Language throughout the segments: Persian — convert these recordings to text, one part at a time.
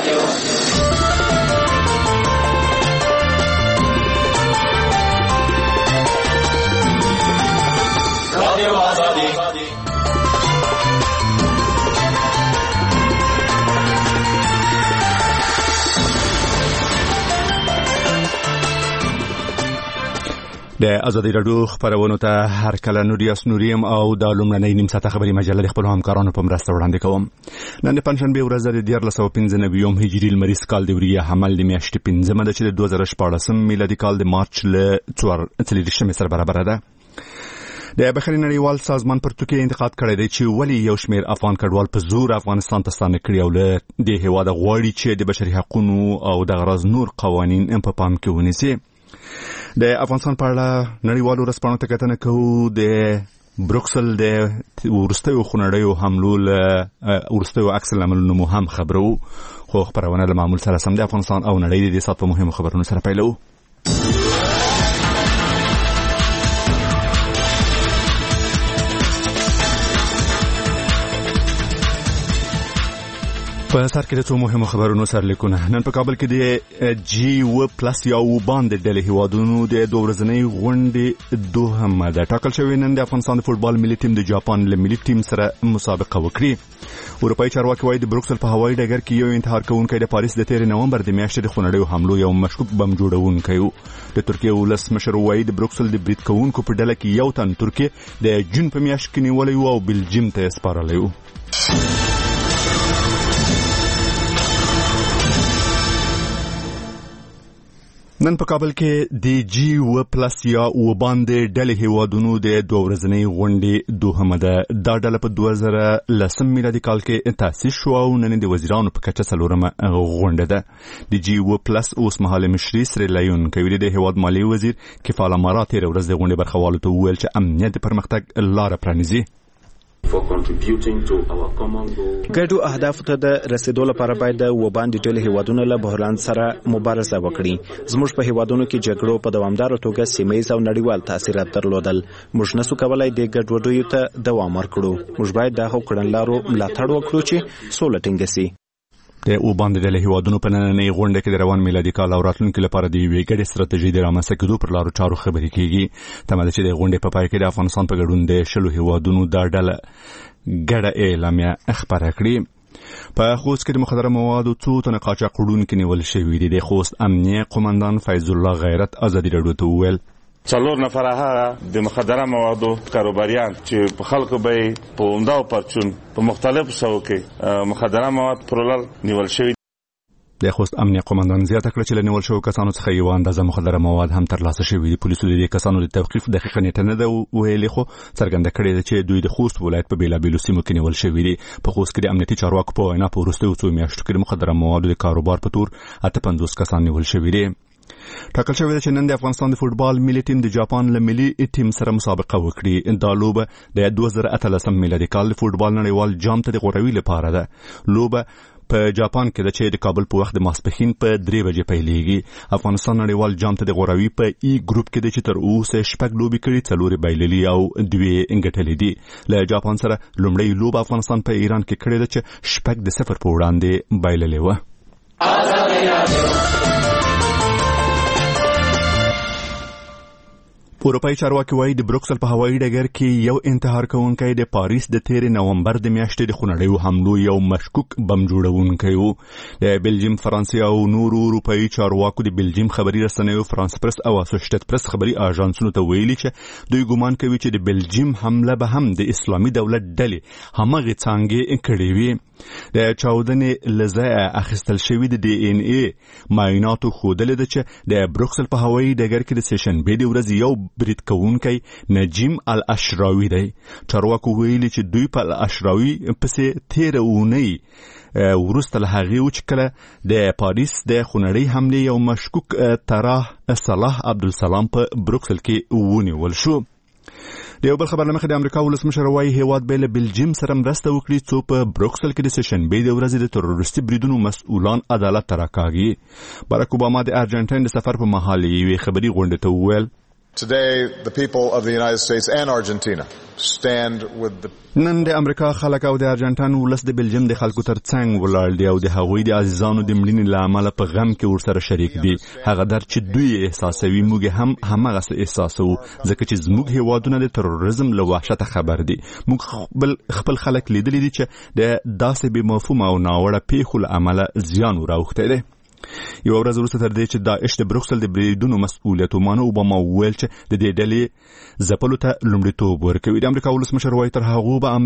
د ازادي راډیو خبرونو ته هر کله نوریم او د لومړنۍ نیم ساعته خبري مجله د خپل همکارانو په مرسته وړاندې کوم. نن د پنځشنبه ورځ د 1495 هجري لمریز کال د وریه حمل د میاشتې 15 د چې د 2014 میلادي کال د مارچ ل 4 سره برابر ده. د بحرین نړیوال سازمان پر ترکیه انتقاد کړی دی چې ولی یو شمیر افغان کډوال په زور افغانستان ته ستانه کړي او له د هیواد غواړي چې د بشري حقوقو او د غرض نور قوانین په پام کې ونیسي. د افغانستان په اړه نړیوالو رسنیو ته کتنه کوو. د بروکسل د ورستیو خونړیو حملو له ورستیو عکس العملونو مو هم خبرو، خو خبرونه له معمول سره سم د افغانستان او نړۍ د سات په مهمو خبرونو سره پیلو. په سر کې د څو مهمو خبرونو سرلیکونه. نن په کابل کې د G+ یا وبان د ډلې هیوادونو د دوه ورځنۍ غونډې دوهمه ده ټاکل شوې. نن د افغانستان د فوټبال ملي ټیم د جاپان له ملي ټیم سره مسابقه وکړي. اروپایي چارواکي وايي د بروکسل په هوایي ډګر کې یو انتحار کوونکی د پاریس د 13 نومبر د میاشتې د خونړیو حملو یو مشکوک بم جوړونکی و. د ترکیه ولس مشر وايي د بروکسل د برید کوونکو په ډله کې یو تن ترکیه د جون په میاشت کې نیولې و او بلجیم ته سپارلی و. نن په کابل کې د G+ یا وبان د ډلې هیوادونو د دوه ورځنۍ غونډې دوهمه ده. دا ډله په 2010 میلادي کال کې تاسیس شو او نن د وزیرانو په کچه څلورمه غونډه ده. د G+ اوس مهال مشري سری لایون کوي د هیواد مالی وزیر کفاله مارا تیر ورځ د غونډې برخوالو ته وویل چې امنیت د پرمختګ لار پرانیزي. ګډو اهدافو ته د رسیدو لپاره باید د وبان د ډلې هیوادونو له بحران سره مبارزه وکړي. زموږ په هیوادونو کې جګړو په دوامداره توګه سیمه‌ییز او نړیوال تاثیرات درلودل. موږ نسو کولای د ګډوډیو ته دوام ورکړو. موږ باید د هغو کړنلارو ملاتړ وکړو چې سوله ټینګه سي. د وبان د ډلې هیوادونو په نننۍ غونډه کې د روان میلادي کال او راتلونکي لپاره د یوې ګډې ستراتیژۍ د رامنځته کېدو پر لارو چارو خبرې کیږي. تمه ده چې د غونډې په پای کې د افغانستان په ګډون د 10 هیوادونو دا ډله ګډه اعلامیه خبره کړي. په خوست کې د مخدره موادو څو تنه قاچاق وړونکي نیول شوي دي. د خوست امنیه قومندان فیض الله غیرت ازادي راډیو ته وویل 4 نفر هغه د مخدره موادو کاروباریان چې په خلکو به په عمده او پرچون په مختلفو سو کې مخدره مواد پرولل نیول شوي. د خوست امنیه قومندان زیاته کړه چې له نیول شوو کسانو څخه یو اندازه مخدره مواد هم ترلاسه شوي دي. پولیسو د دې کسانو د توقیف دقیقه نیټه نه ده ویلې، خو څرګنده کړې ده چې دوی د خوست ولایت په بیلابیلو سیمو کې نیول شوي دي. په خوست کې د امنیتي چارواکو په وینا په وروستیو څو میاشتو کې د مخدره موادو د کاروبار په تور 58 کسان نیول شوي دي. ټاکل شوی ده چې نن د افغانستان د فوټبال ملي ټیم د جاپان له ملي ټیم سره مسابقه وکړي. دا لوبه د 2013 میلادي کال د فوټبال نړیوال جام ته د غوړوي لپاره ده. لوبه په جاپان کې د چې د کابل په وخت د ماسپښین په 3 بجې پیلېږي. افغانستان نړیوال جام ته د غوړوي په ای ګروپ کې د چې تر اوسه 6 لوبې کړي، 4 بایللي او 2 انګټلې دي. له جاپان سره لومړی لوب افغانستان په ایران کې کړې ده چې 6-0 په وړاندې بایللې و. اروپایي چارواکي وايي د بروکسل په هوایي ډګر کې یو انتحار کوونکی د پاریس د 13 نومبر د میاشتې د خونړیو حملو یو مشکوک بم جوړونکی و. د بلجیم، فرانسې او نورو اروپایي چارواکو د بلجیم خبري رسنیو فرانس پرس او اسوشیټډ پرس خبري اژانسونو ته ویلي چې دوی ګومان کوي چې د بلجیم حمله به هم د اسلامي دولت ډلې همغه څانګې کړې وي. د چاودنې لزه اخیستل شوی د DNA معایناتو ښودلې ده چې د بروکسل په هوایي ډګر کې د سیشنبې د ورځې یو برید کوونکی نجیم الاشراوي دی. چارواکو ویلي چې دوی په الاشراوي پسې 13 اونۍ وروسته له هغې و چې کله د پاریس د خونړۍ حملې یو مشکوک طرح صلاح عبدالسلام په بروکسل کې ونیول شو. د یو بل خبر لمخې د امریکا ولسمشر وايي هیواد به له بلجیم سره مرسته وکړي څو په بروکسل کې د سیشنبې د ورځې د تروریستي بریدونو مسؤلان عدالت ته راکاږي. باراک اوباما د ارجنټاین د سفر په مهال یوې خبري غونډې ته وویل Today the people of the United States and Argentina stand with the نن د امریکا خلک او د ارجنټاین ولس د بلجیم د خلکو ترڅنګ ولاړ دي او د هغوی د عزیزانو د مړینې له امله په غم کې ورسره شریک دي. هغه درد چې دوی احساسوي موږ هم همغه احساسوو ځکه چې زموږ هیوادونه د تروریزم له وحشته خبر دي. موږ خپل خلک لیدلي دي چې د داسې بې مفهومه او ناوړه پیښو له امله زیان وراوښتی دی. یو ورځ وروسته تر دې چې داعش د بروکسل د بریدونو مسؤلیت ومانه، اوباما وویل چې د دې ډلې ځپلو ته لومړیتوب ورکوي. د امریکا ولسمشر وایي تر هغو به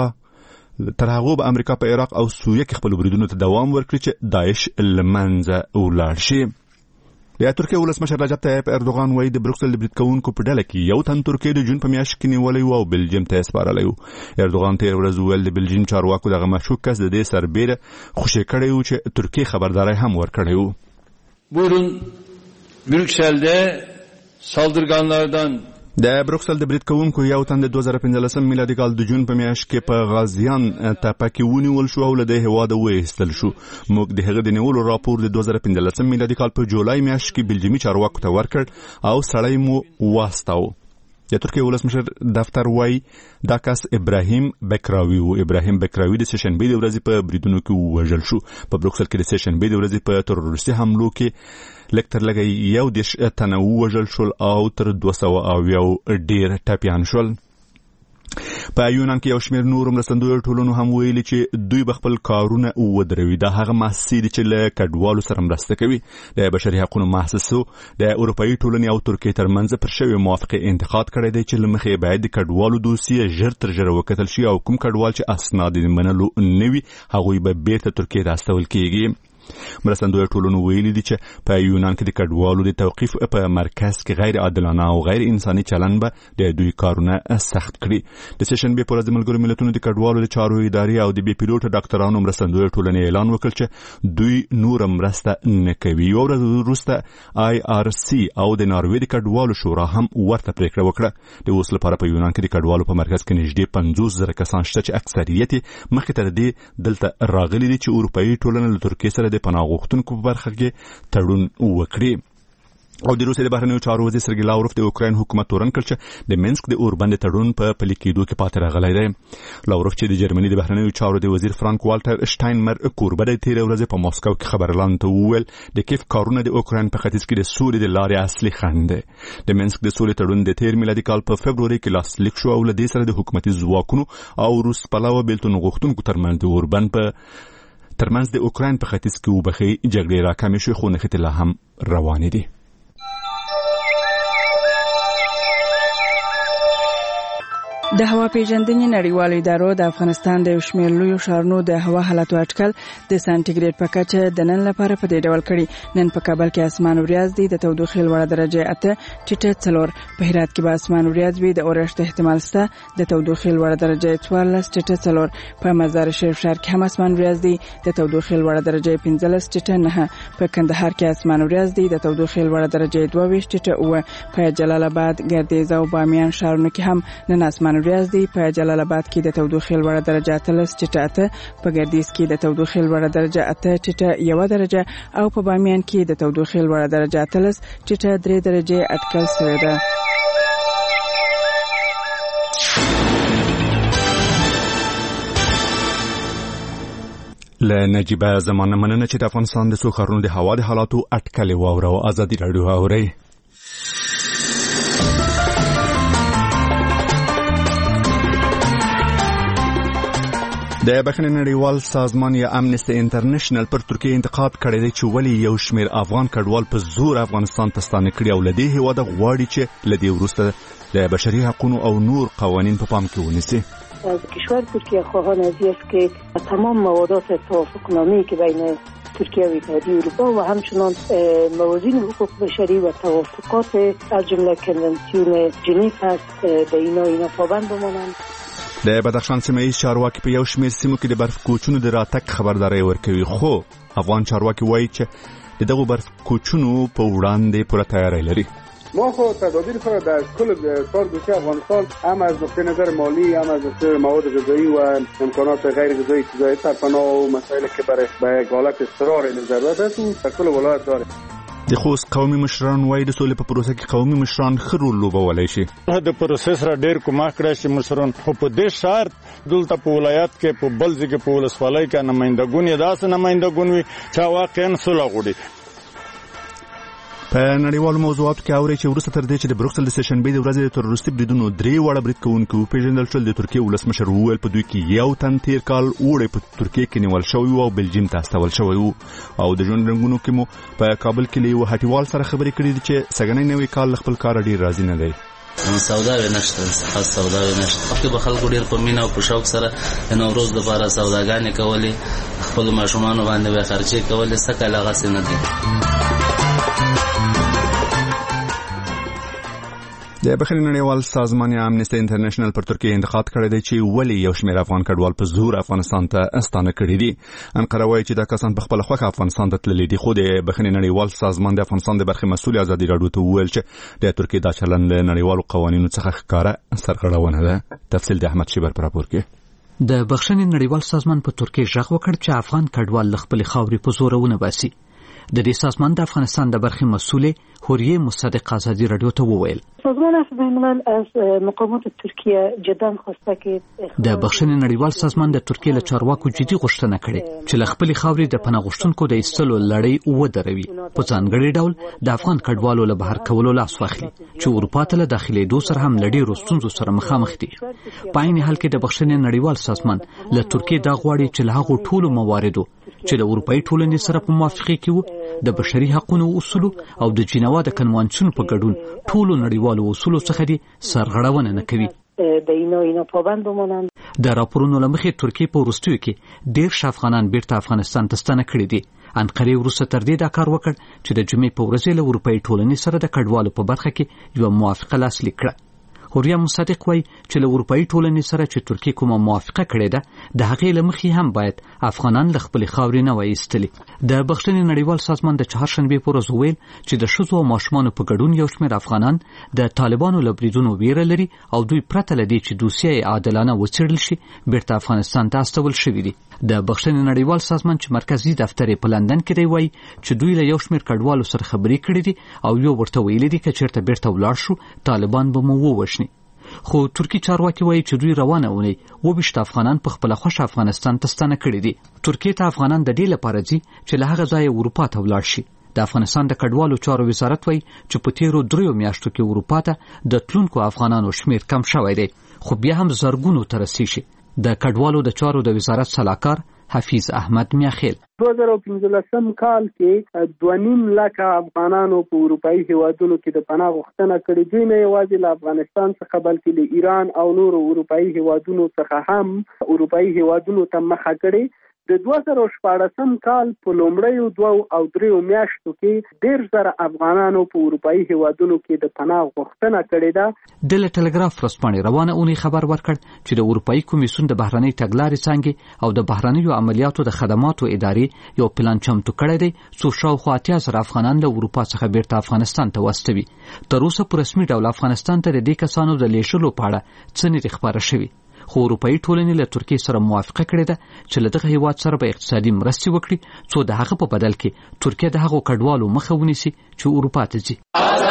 امریکا په عراق او سوریه کې خپل بریدونو ته دوام ورکړي چې داعش له منځه ولاړ شي. د ترکیه ولسمشر رجب طیب اردوغان وایي د بروکسل د برید کوونکو په ډله کې یو تن ترکیه د جون په میاشت کې نیولی و او بلجیم ته سپارلی و. اردوغان تېره ورځ وویل د بلجیم چارواکو دغه مشکوک کس د دې سربیره خوشی کړی و چې ترکیه خبرداری هم ورکړی و. Buyurun Brüksel'de saldırganlardan د بروکسل د برید کوونکو یو تن د 2015 میلادي کال د جون په میاشت کې په غازیان ټاپه کې ونیول شو او له دې هواده وایستل شو. موږ د هغه د نیولو راپور د 2015 میلادي کال په جولای میاشت کې بلجیمي چارواکو ته ورکړ او سړی مو واستاو. د ترکیه ولسمشر دفتر وایي دا کس ابراهیم بکراوی و. ابراهیم بکراوی د سهشنبې د ورځې په بریدونو کې ووژل شو. په بروکسل کې د سهشنبې د ورځې په تروریستي حملو کې لږ تر لږه 11 تنه ووژل شول او تر 200 ډیر ټپیان شول. په یونان کې یو شمېر نور مرستندویه ټولنو هم ویلي چې دوی به خپل کارونه ودروي. دا هغه مؤسسې دي چې له کډوالو سره مرسته کوي. د بشري حقوقو مؤسسو د اروپایي ټولنې او ترکیې ترمنځ پر شوې موافقې انتقاد کړی دی چې له مخې باید د کډوالو دوسیه ژر تر ژره وکتل شي او کوم کډوال چې اسناد یې منلو نه وي هغوی به بیرته ترکیې ته استول کیږي. مرستندویه ټولنو ویلي دي چې په یونان کې د کډوالو د توقیف په مرکز کې غیر عادلانه او غیر انساني چلن به د دوی کارونه سخت کړي. د سهشنبې په ورځ د ملګرو ملتونو د کډوالو د چارو ادارې او د بې پیلوټه ډاکټرانو مرستندویه ټولنې اعلان وکړ چې دوی نور مرسته نه کوي. یو ورځ وروسته IRC او د ناروې د کډوالو شورا هم ورته پریکړه وکړه. د اوس لپاره په یونان کې د کډوالو په مرکز کې نږدې 50,000 کسان شته چې اکثریت مخکې تر دې دلته راغلي دي چې اروپایي ټولنه له ترکیې سره د پناه غوښتونکو په برخه کې تړون وکړي. او د روسیې د بهرنیو چارو وزیر سرګی لاوروف د اوکراین حکومت تورن کړ چې د منسک د اوربند تړون په پلي کېدو کې پاتې راغلی دی. لاوروف چې د جرمني د بهرنیو چارو د وزیر فرانک والټر شټاینمر کوربه د تېرې ورځې په ماسکو کې خبرلاند ته وویل د کیف کارونه د اوکراین په ختیځ کې د سولې د لارې اصلي خنډ دی. د منسک د سولې تړون د تېر میلادي کال په فبروري کې لاسلیک شو او له دې سره د حکومتي ځواکونو او روس پلوه بیلتون غوښتونکو ترمنځ د اوربند ترمنځ د اوکراین په ختیځ کې وبخي جګړې راکمې شوې خو نښتې لا هم روانې دي. د هوا پیژندنې نړیوالو ادارو د افغانستان د شمېر لویو ښارونو د هوا حالت اټکل د سانتیګریډ په کچه د نن لپاره په دې ډول کړي. نن په کابل کې اسمان وریځ دی، د تودوخې لوړه درجه 8 ټیټه 4. په هرات کې به اسمان وریځ وي، د اورښت احتمال شته، د تودوخې لوړه درجه 14 ټیټه 4. په مزار شریف ښار کې هم اسمان وریځ دی، د تودوخې لوړه درجه 15 ټیټه 9. په کندهار کې اسمان وریځ دی، د تودوخې لوړه درجه 22 ټیټه 9. په جلال آباد، ګردیز او بامیان ښارونو کې هم نن اسمان وریځ دی. په جلال آباد کې د تودوخې لوړه درجه 13 ټیټه 8. په ګردیز کې د تودوخې لوړه درجه 8 ټیټه 1 درجه او په بامیان کې د تودوخې لوړه درجه 13 ټیټه 3 درجه اټکل شوې ده. له نجیبه زمانه مننه چې د افغانستان د څو ښارونو د هوا د حالاتو اټکل واوره او ازادي راډیو اوري. د بخښنې نړیوال سازمان یا امنسټي انټرنیشنل پر ترکیه انتقاد کړی دی چې ولی یو شمېر افغان کډوال په زور افغانستان ته ستانه کړي او لدې هیواده غواړي چې لدې وروسته د بشري حقوقو او نور قوانین په پام کې ونیسي. کشور ترکیه خواهان از است که تمام موادات توافقنامه‌ای که بین ترکیه و اتحادیه اروپا و همچنان موازین حقوق بشری و توافقات از جمله کنونسیون ژنو هست به اینا پابند بمانند. د بدخشان سیمه چارواکي په یو شمېر سیمو کې د برف کوچونو د راتګ خبرداري ورکوي، خو افغان چارواکي وایي چې دغه برف کوچونو په وړاندې پوره تیاری لري. ما خو تدابیر خود در کل سالگوشه افغانستان هم از نقطه نظر مالی هم از نظر مواد غذایی و امکانات غیر غذایی سرپناه و مسائلی که برای حالت اضطرار ضرورت است در کل ولایت داره. د خوست قومي مشران وايي د سولې په پروسه کې قومي مشران ښه رول لوبولی شي. د پروسس را ډېر کومک کړی چې مشران خو په دې شرط دلته په ولایت کې په بل ځای کې په ولسوالۍ کې نمایندګون یې داسې نمایندګون وي چې واقعا صلح غواړي. په نړیوالو موضوعاتو کې اوري چې وروسته تر دې چې د بروکسل د سشنبې د ورځې د تروریستي بریدونو 3 واړه برید کوونکي وپېژندل شول، د ترکیې ولسمشر وویل په دوی کې یو تن تیر کال اوړی په ترکیې کې نیول شوی او بلجیم ته استول شوی وو. او د ژوند رنګونو کې مو په کابل کې له یو هټیوال سره خبرې کړې دي چې سګنی نوې کال خپل کار ډیر راضي نه دی. سوداوي نشته، خاص سوداوي نشته. وخت به خلکو ډیر په مینا او په شوق سره د نوروز لپاره سوداګانې کولې، خپل ماشومان باندې به خرچې کولې، څه کله غسې نه دي. د بخښنې نړیوال سازمان امنیسټي انټرنیشنل پر ترکیه انتقاد کړی دی چې ولې یو شمېر افغان کډوال په زور افغانستان ته استانه کړي دي. انقره وایي چې دا کسان په خپل خوښه افغانستان ته تللي دي، خو د بخښنې نړیوال سازمان د افغانستان د برخې مسؤل ازادي راډیو ته وویل چې د ترکیه دا چلند له نړیوالو قوانینو څخه ښکاره سرغړونه ده. تفصیل د احمد شیبر پر راپور کې. د بخښنې نړیوال سازمان په ترکیه ژغ وکړ چې افغان کډوال له خپل خاورې په زور ونه باسي. د دې سازمان د افغانستان د برخې مسؤل حوریه مصدق ازادي راډیو ته وویل سازمان عفو الملل از مقامات ترکیه جدا خواسته کې د بخښنې نړیوال سازمان د ترکیه له چارواکو جدي غوښتنه کړې چې له خپل خاورې د پناه غوښتونکو د ایستلو لړۍ ودروي، په ځانګړي ډول د افغان کډوالو له بهر کولو لاس واخلي چې اروپا ته له داخلېدو سره هم له ډېرو ستونزو سره مخامخ دي. په عین حال کې د بخښنې نړیوال سازمان له ترکیه دا غواړي چې له هغو ټولو مواردو چې د اروپایي ټولنې سره په موافقه کې وو، د بشري حقوقو اصولو او د جنیوا د کنوانسیون په ګډون ټولو نړیوالو اصولو څخه دي سرغړونه نه کوي. د راپورونو له مخې ترکیه په وروستیو کې 1.5 افغانان بیرته افغانستان ته ستانه کړي دي. انقره وروسته تر دې دا کار وکړ چې د جمعې په ورځ له اروپایي ټولنې سره د کډوالو په برخه کې یو موافقه لاسلیک کړه. حوریه مصدق وایي چې له اروپایي ټولنې سره چې ترکیه کومه موافقه کړې ده د هغې له مخې هم باید افغانان له خپلې خاورې نه وای ایستلي. د بخښنې نړیوال سازمان د چهارشنبې په ورځ وویل چې د ښځو او ماشومانو په ګډون یو شمېر افغانان د طالبانو له بریدونو ویره لري او دوی پرته له دې چې دوسیه یې عادلانه وڅېړل شي بیرته افغانستان ته استول شوي دي. د بخښنې نړیوال سازمان چې مرکزي دفتر یې په لندن کې دی وایي چې دوی له یو شمېر کډوالو سره خبرې کړې دي او یو ورته ویلي دي که چېرته بیرته ولاړ شو طالبان به مو ووژني. خو ترکی چارواکي وایي چې دوی روانه اونۍ 22 افغانان په خپله خوښه افغانستان ته ستانه کړي دي. ترکیې ته افغانان د دې لپاره ځي چې له هغه ځایه اروپا ته ولاړ شي. د افغانستان د کډوالو چارو وزارت وایي چې په تیرو 3 میاشتو کې اروپا ته د تلونکو افغانانو شمېر کم شوی دی، خو بیا هم زرګونو ته رسیږي. د کډوالو د چارو د وزارت سلاکار حفیظ احمد میاخیل 2015 کال کې 2.5 لک افغانانو په اروپایي هیوادونو کې د پناه غوښتنه کړې. دوی نه یوازې له افغانستان څخه بلکې له ایران او نورو اروپایي هیوادونو څخه هم اروپایي هیوادونو ته مخه کړې. د 2014 کال په لومړیو 2 او 3 میاشتو کې 1.000 افغانانو په اروپایي هیوادونو کې د پناه غوښتنه کړې ده. د ټلګراف ورځپاڼې روانه اونۍ خبر ورکړ چې د اروپایي کمیسیون د بهرنۍ تګلارې څانګې او د بهرنیو عملیاتو د خدماتو ادارې یو پلان چمتو کړی دی څو شاوخوا 80,000 افغانان له اروپا څخه بیرته افغانستان ته واستوي. تر اوسه په رسمي ډول افغانستان ته د دې کسانو د لیږلو په اړه څه نه دي خبره شوي، خو اروپایي ټولنې له ترکیې سره موافقه کړې ده چې له دغه هیواد سره به اقتصادي مرستې وکړي څو د هغه په بدل کې ترکیه د هغو کډوالو مخه ونیسي چې اروپا ته ځي.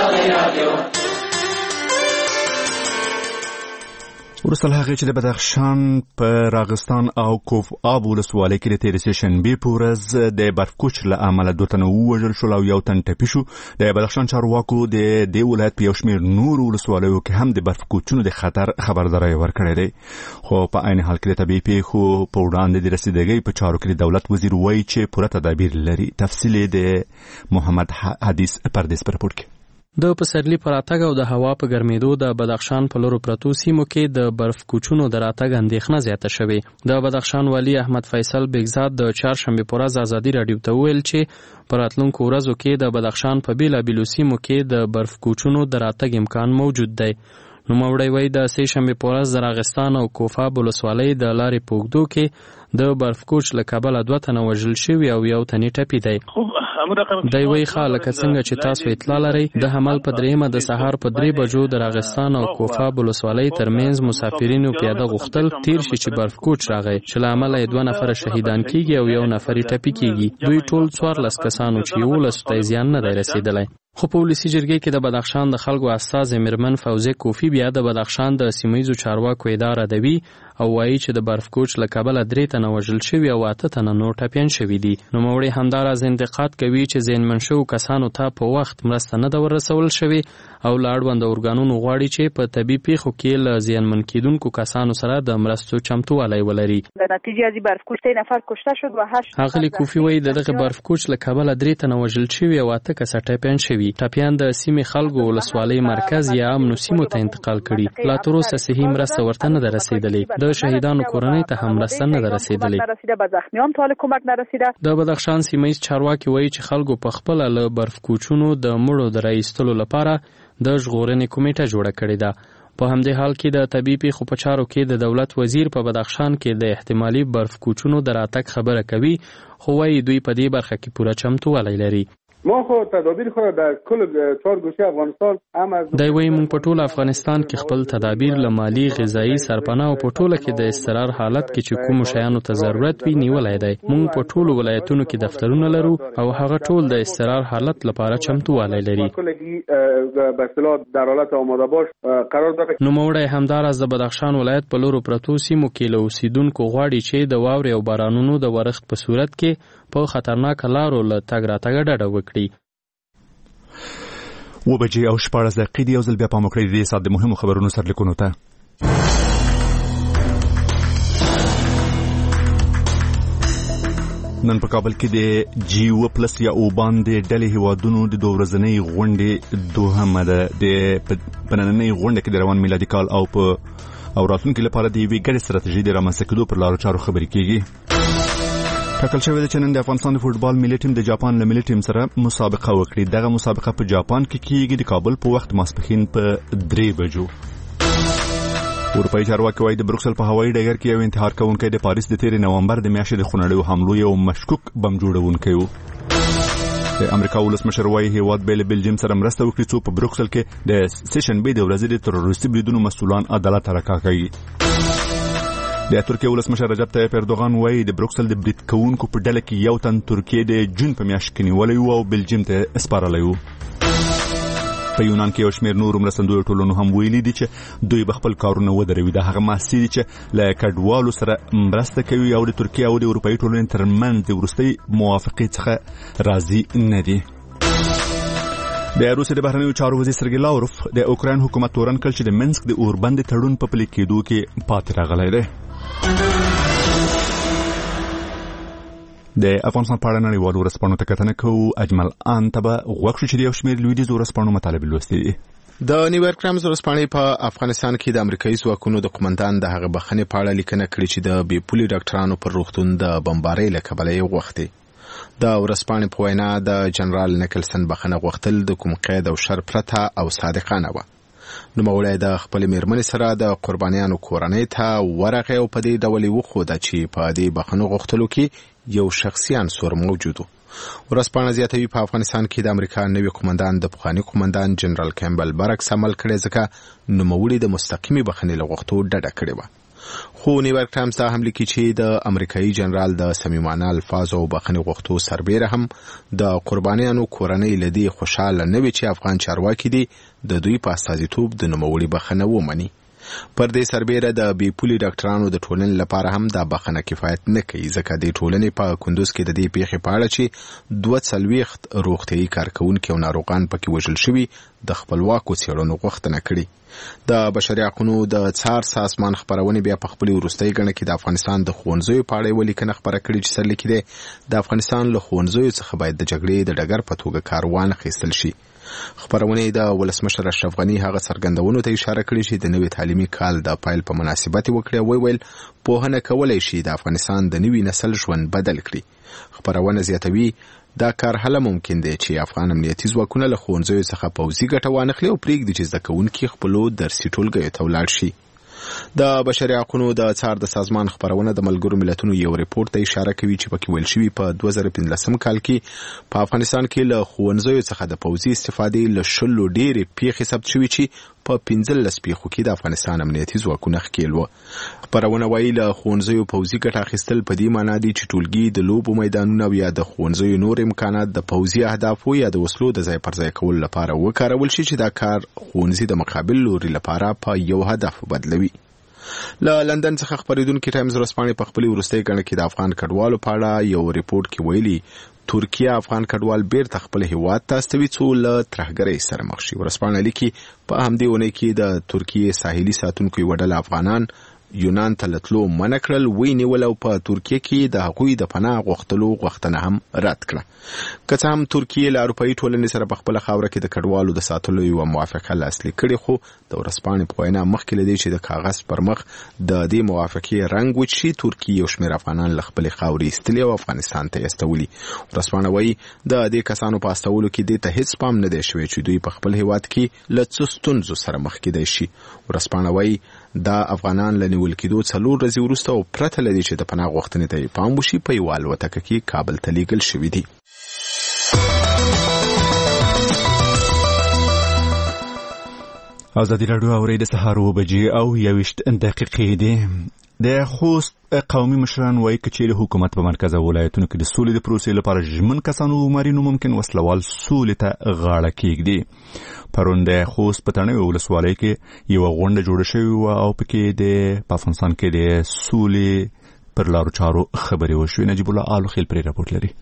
وروسته له هغې چې د بدخشان په راغستان او کوف آب ولسوالۍ کې د تېرې سهشنبې په ورځ د برفکوچ له امله 2 تنه ووژل شول او 1 تن ټپي شو. د بدخشان چارواکو د دې ولایت په یو شمېر نورو ولسوالیو کې هم د برفکوچونو د خطر خبرداری ورکړی دی، خو په عین حال کې د طبیعي پیښو په وړاندې د رسیدګۍ په چارو کې د دولت وزیر وایي چې پوره تدابیر لري. تفصیل د محمد حدیث پردیس پر راپور کې. د پسرلي پر راتګ او د هوا په ګرمېدو د بدخشان په لورو پرتو سیمو کې د برف کوچونو د راتګ اندېښنه زیاته شوې. د بدخشان والی احمد فیصل بیگزاد د چهارشنبې په ورځ ازادي راډیو ته وویل چې په راتلونکو ورځو کې د بدخشان په بېلابېلو سیمو کې د برف کوچونو د راتګ امکان موجود دی. نوموړی وایي د سه شنبې په ورځ د راغستان او کوفاب ولسوالۍ د لارې په اوږدو کې د برف کوچ له کبله 2 تنه وژل شوي او 1 تن ټپي دی. دی وی خالک څنګه چې تاسو اطلاع لرئ د حمل په دریمه د سهار په 3 بجو د راغستان او کوفه بلوسوالۍ ترمنځ مسافرینو پیاده غوښتل تیر شي چې برف کوچ راغی چې لامل یې 2 نفر شهیدان کیږي او 1 نفر ټپي کیږي دوی ټول 14 کسانو چې 11 ته زیان نه دی رسیدلی خو په ولسی جرګې کې د بدخشان د خلکو استاذ میرمن فوزه کوفی بیا د بدخشان د سیمایزو چارواکو اداره دوی او وایي چې د برف کوچ له کابل 3 تنه وژل شوی او 8 تنه نور ټپیان شوی دي نو موري همداراز انتقاد کوي چې زیانمن شو کسانو ته په وخت مرسته نه د ورسول شوی او لاړوند اورګانونو غواړي چې په طبي پیښو کې له زیانمن کیدونکو کسانو سره د مرستو چمتووالی ولري د نتیجې از برف کوچ 3 نفر کشته شد و 8 اغلی کوفی وایي دغه برف کوچ له کابل 3 تنه وژل شوی او 8 کس ټپیان شوی ټپیان د سیمې خلکو ولسوالۍ مرکز یا امنو سیمو ته انتقال کړي لا تر اوسه صحیح مرسته ورته نه رسیدلې د شهیدانو کورنۍ ته هم مرسته نه رسیدلې د بدخشان سیمایي چارواکي وایي چې خلکو په خپل له برف کوچونو د مړو د رایستلو لپاره د ژغورنې کمیټه جوړه کړې ده په همدې حال کې د طبي پیښو په چارو کې د دولت وزیر په بدخشان کې د احتمالي برف کوچونو د راتګ خبره کوي خو وایي دوی په دې برخه کې پوره چمتووالی لري ما خو تدابیر خو د کل 4 گوشه افغانستان هم از دی وایي مونږ په ټول افغانستان کې خپل تدابیر له مالی غذایی سرپناه او په ټوله کې د استقرار حالت کې چې کوم شیانو ته ضرورت وي نیولای دی مونږ په ټولو ولایتونو کې دفترونه لرو او هغه ټول د استقرار حالت لپاره چمتووالی لري به اصطلاح در حالت آماده باش قرار داره نو موړی همداراز د بدخشان ولایت په لورو پرتو سیمو کې له اوسیدونکو غواړي چې د واورې او بارانونو د ورښت په صورت کې په خطرناک لارو له تګ راتګ ډډه وکړي و بجې او 14 دقیقې دی او ځل بیا پام وکړئ د سات د مهمو خبرونو سرلیکونو ته نن په کابل کې د جیو پلس یا او باندې ډلې هیوادونو د 2 ورځنۍ غونډې دوهمه ده د پنننۍ غونډه کې د روان میلادي کال او راتلونکي لپاره د یوې ګډې ستراتیژۍ د رامنځته کېدو پر لارو چارو خبرې کیږي ټاکل شوی دی چې نن د افغانستان د فوټبال ملي ټیم د جاپان له ملي ټیم سره مسابقه وکړي دغه مسابقه په جاپان کې کیږي د کابل په وخت ماسپښین په 3 بجو اروپایي چارواکي وايي د بروکسل په هوایي ډګر کې یو انتحار کوونکی د پاریس د 13 نومبر د میاشتې د خونړیو حملو یو مشکوک بم جوړونکی و د امریکا ولسمشر وايي هیواد به له بلجیم سره مرسته وکړي څو په بروکسل کې د سیشنبې د ورځې د تروریستي بریدونو مسؤلان عدالت راکا کوي د ترکیه ولسمشر رجب طیب اردوغان وايي د بروکسل د برید کوونکو په ډله کې یو تن ترکیه د جون په میاشت کې نیولې و او بلجیم ته اسپارلی و په یونان کې یو شمېر نورو مرستندویو ټولنو هم ویلي دي چې دوی به خپل کارونه ودروي د هغه محصول دي چې له کډوالو سره مرسته کوي او د ترکیه او د اروپایي ټولنې ترمنځ د وروستۍ موافقې څخه راضي نه دي د روسیې د بهرنیو چارو وزیر سرګی لاوروف د اوکراین حکومت تورن کړ چې د منسک د اوربند تړون په پلي کېدو کې پاتې راغلی دی د افغانستان په اړه نړیوالو ورځپاڼو ته کتنه کوو اجمل ان ته به غوږ شو چې د یو شمېر لویدیځو ورځپاڼو مطالب لوستي دي د نیویارک ټایمز ورځپاڼې په افغانستان کې د امریکایي ځواکونو د قومندان د هغه بخښنې په اړه لیکنه کړې چې د بې پولي ډاکټرانو پر روغتون د بمبارۍ له کبله یې غوښتې د ورځپاڼې په وینا د جنرال نیکلسن بخښنه غوښتل د کوم قید او شر پرته او صادقانه وه نوموړی د خپل میرمنې سره د قربانیانو کورنۍ ته ورغی او په دې ډول یې وښوده چې په دې بخښنو غوښتلو کې یو شخصي عنصر موجود و ورځپاڼه زیاتوي په افغانستان کې د امریکا نوي قومندان د پخواني قومندان جنرال کیمبل برکس عمل کړی ځکه نوموړي د مستقیمي بخښنې له غوښتو ډډه کړې وه خو نیویارک ټایمز دا هم لیکي چې د امریکایي جنرال د صمیمانه الفاظو او بخښنې غوښتو سربیره هم د قربانیانو کورنۍ له دې خوشحاله نه وي چې افغان چارواکي دي د دوی په استازیتوب د نوموړي بخښنه ومني پر دې سربیره د بې پولي ډاکټرانو د ټولنې لپاره هم دا بخښنه کفایت نه کوي ځکه د ټولنې په کندوز کې د دې پیښې په اړه چې 240 روغتیايي کارکونکي او ناروغان پکې وژل شوي د خپلواکو څېړنو غوښتنه کړې د بشري حقونو د څار سازمان خپرونې بیا په خپلې وروستۍ ګڼه کې د افغانستان د ښوونځیو په اړه یوه لیکنه خپره کړې چې سرلیکي دی د افغانستان له ښوونځیو څخه باید د جګړې د ډګر په توګه کار وانخیستل شي خپرونې د ولسمشر اشرف غني هغه څرګندونو ته اشاره کړې چې د نوي تعلیمي کال د پایل په مناسبت وکړي او ویل پوهنه کولای شي د افغانستان د نوي نسل ژوند بدل کړي خپرونه زیاتوي دا کار هله ممکن دی چې افغان امنیتي ځواکونه له ښوونځیو څخه پوځي ګټه وانخلي او پرېږدي چې زده کوونکي خپلو درسي ټولګیو ته ولاړ شي د بشري حقوقو د څار د سازمان خبرونه د ملګرو ملتونو یو ریپورت ته اشاره کوي چې پکې ویل شوی په 2015 کال کې په افغانستان کې له ښوونځیو څخه د پوځي استفادې له شلو ډېرې پیښې ثبت شوي چې په 15 پیښو کې د افغانستان امنیتي ځواکونه ښکېل وو. خبرونه وایي له ښوونځیو پوځي ګټه اخیستل په دې معنی دي چې ټولګي د لوبو میدانونه یا د ښوونځیو نور امکانات د پوځي اهدافو یا د وسلو د ځای پر ځای کولو لپاره وکارول شي چې دا کار ښوونځي د مقابل لوري لپاره په یو هدف بدلوي. له لندن څخه خبرېدونکي ټایمز ورځپاڼې په خپلې وروستۍ ګڼه کې د افغان کډوالو په اړه یو ریپورت کې ویلي ترکیه افغان کډوال بیرته خپل هیواد ته استوي څو له ترهګرۍ سره مخ شي. ورځپاڼه لیکي په همدې اونۍ کې د ترکیې ساحلي ساتونکو یوه ډله افغانان یونان ته لتلو منع کړل، وی نیول او په ترکیه کې د هغوی د پناه غوښتلو غوښتنه هم رد کړه. که څه هم ترکیه له اروپایي ټولنې سره په خپله خاوره کې د کډوالو د ساتلو یوه موافقه لاسلیک کړې، خو د ورځپاڼې په وینا مخکې له دې چې د کاغذ پر مخ د دې موافقې رنګ وچ شي، ترکیه یو شمېر افغانان له خپلې خاورې ایستلي او افغانستان ته یې استولي. ورځپاڼه وایي د دې کسانو په استولو کې دې ته هېڅ پام نه دی شوی چې دوی په خپل هیواد کې له څه ستونزو سره مخ کېدای شي. ورځپاڼه وایي دا افغانان له نیول کېدو 4 ورځې وروسته او پرته له دې چې د پناه غوښتنې ته یې پام وشي په یوه الوتکه کې کابل ته لیږل شوي دي. ازادي راډیو اوري د سهار 7:21 دي. د خوست قومي مشران وایي چې د حکومت په مرکز او ولایتونو کې د سولې د پروسې لپاره ژمن کسانو مارینو ممکن وسلوال سولې ته غاړه کېږدي. پرون د خوست په تڼیو ولسوالۍ کې یوه غونډه جوړه شوې وه او پکې په افغانستان کې د سولې پر لارو چارو خبرې وشوې. نجیب الله آلو خیل پرې راپورټ لري.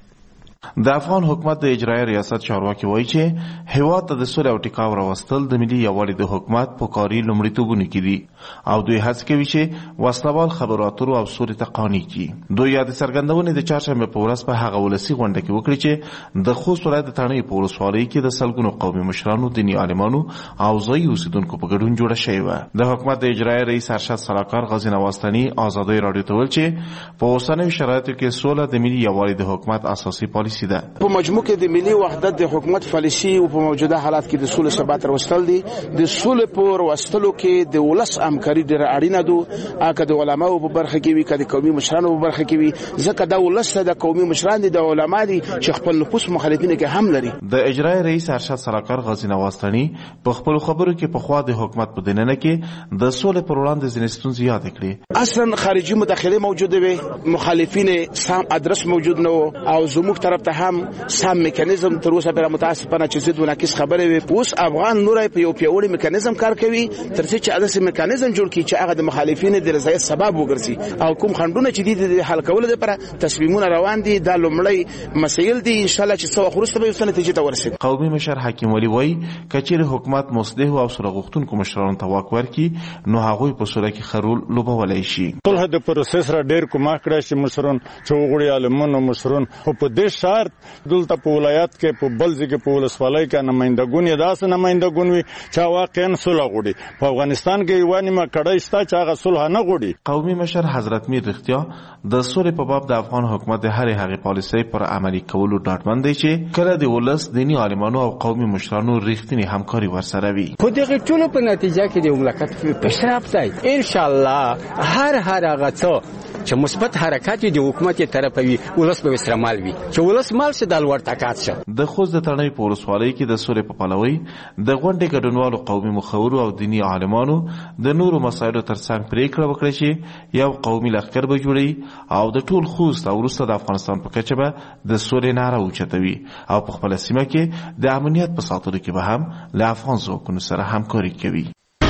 د افغان حکومت د اجرایي ریاست چارواکي وایي چې هیواد ته د سولې او ټیکاو راوستل د ملي یووالي د حکومت په کاري لومړیتوبونو کې دي او دوی هڅه کوي چې وسلوال خبرو اترو او سولې ته قانع کړي. دوی د څرګندونې د چهارشنبې په ورځ په هغه ولسي غونډه کې وکړي چې د خوست ولایت د تڼیو په ولسوالۍ کې د سلګونو قومي مشرانو، دیني عالمانو او ځایي اوسیدونکو په ګډون جوړه شوې وه. د حکومت د اجرایي رئیس ارشد سلاکار غازي نواستني ازادۍ راډیو ته ویل چې په اوسنیو شرایطو کې سوله د ملي یووالي د حکومت اساسي پالیسي ده. په مجموع کې د ملي وحدت د حکومت پالیسي او په موجوده حالات کې د سولې ثبات راوستل دي. د سولې په راوستلو کې د ولس همکاري ډېره اړینه ده، اګه د علماو په برخه کې وي، که د قومي مشرانو په برخه کې وي، ځکه دا ولس د قومي مشران دي، د علما دي چې خپل نفوس مخالفینو کې هم لري. د اجرایي رئیس ارشد سلاکار غازي نواستني په خپل خبرو کې په خوا د حکومت په دننه کې د سولې پر وړاندې ځینې ستونزې یاد کړې. اصلا خارجي مداخله موجوده وي، مخالفین سم ادرس موجود نه او زموږ طرف ته هم سم میکانیزم تر اوسه پر متاسفانه چې زید وناکس خبره وي. اوس افغان نورای په یو پیوړی میکانیزم کار کوي ترڅو چې اده میکانیزم جوړ کړي چې هغه د مخالفینو د رضایت سبب وګرځي او کوم خندونه چې د حل کولو لپاره تصمیمونه روان دي دا لومړی مسایل دي. ان شاء الله چې څو خورسته به وسنه نتیجه ته ورسېږي. قومي مشر حکیم ولی وای کچېر حکومت مصلح او سره غوښتونکو مشرانو ته واک ورکړي نو هغه په سره کې خرول لوبولای شي. ټول د پروسس را ډیر کومه کړی چې مشرون چوغړي عالمونو مشرون په دې شرط دلته په ولایت کې په بلځ کې په ولسوالۍ کې نمائندګون یا داس نمائندګون وي چې واقعا صلح غوړي. په افغانستان کې یو نیمه کډای ستا چې هغه صلح نه غوړي. قومي مشر حضرت میر رختیا د سولې په باب د افغان حکومت د هغې پالیسۍ پر عملي کولو ډاډمن دی چې کله د ولس دیني عالمانو او قومي مشرانو ریښتینې همکاري ورسره وي. په دغه ټولو په نتیجه کې د مملکت پیشرفت دی. ان شاء الله هر هغه څه چې مثبت حرکت د حکومت طرفوي ولس به استعمال وي چې ولس مال څه د لوړ طاقت شه. د خوست د تڼیو په ولسوالۍ کې د سولې په پلوي د غونډې ګډونوالو قومي مخورو او دیني عالمانو د نورو مسایلو ترڅنګ پریکړه وکړه چې یو قومي لښکر به جوړي او د ټول خوست او وروسته د افغانستان په کچه به د سولې ناره اوچتوي او په خپله سیمه کې د امنیت په ساتلو کې به هم له افغان ځواکونو سره همکاري کوي.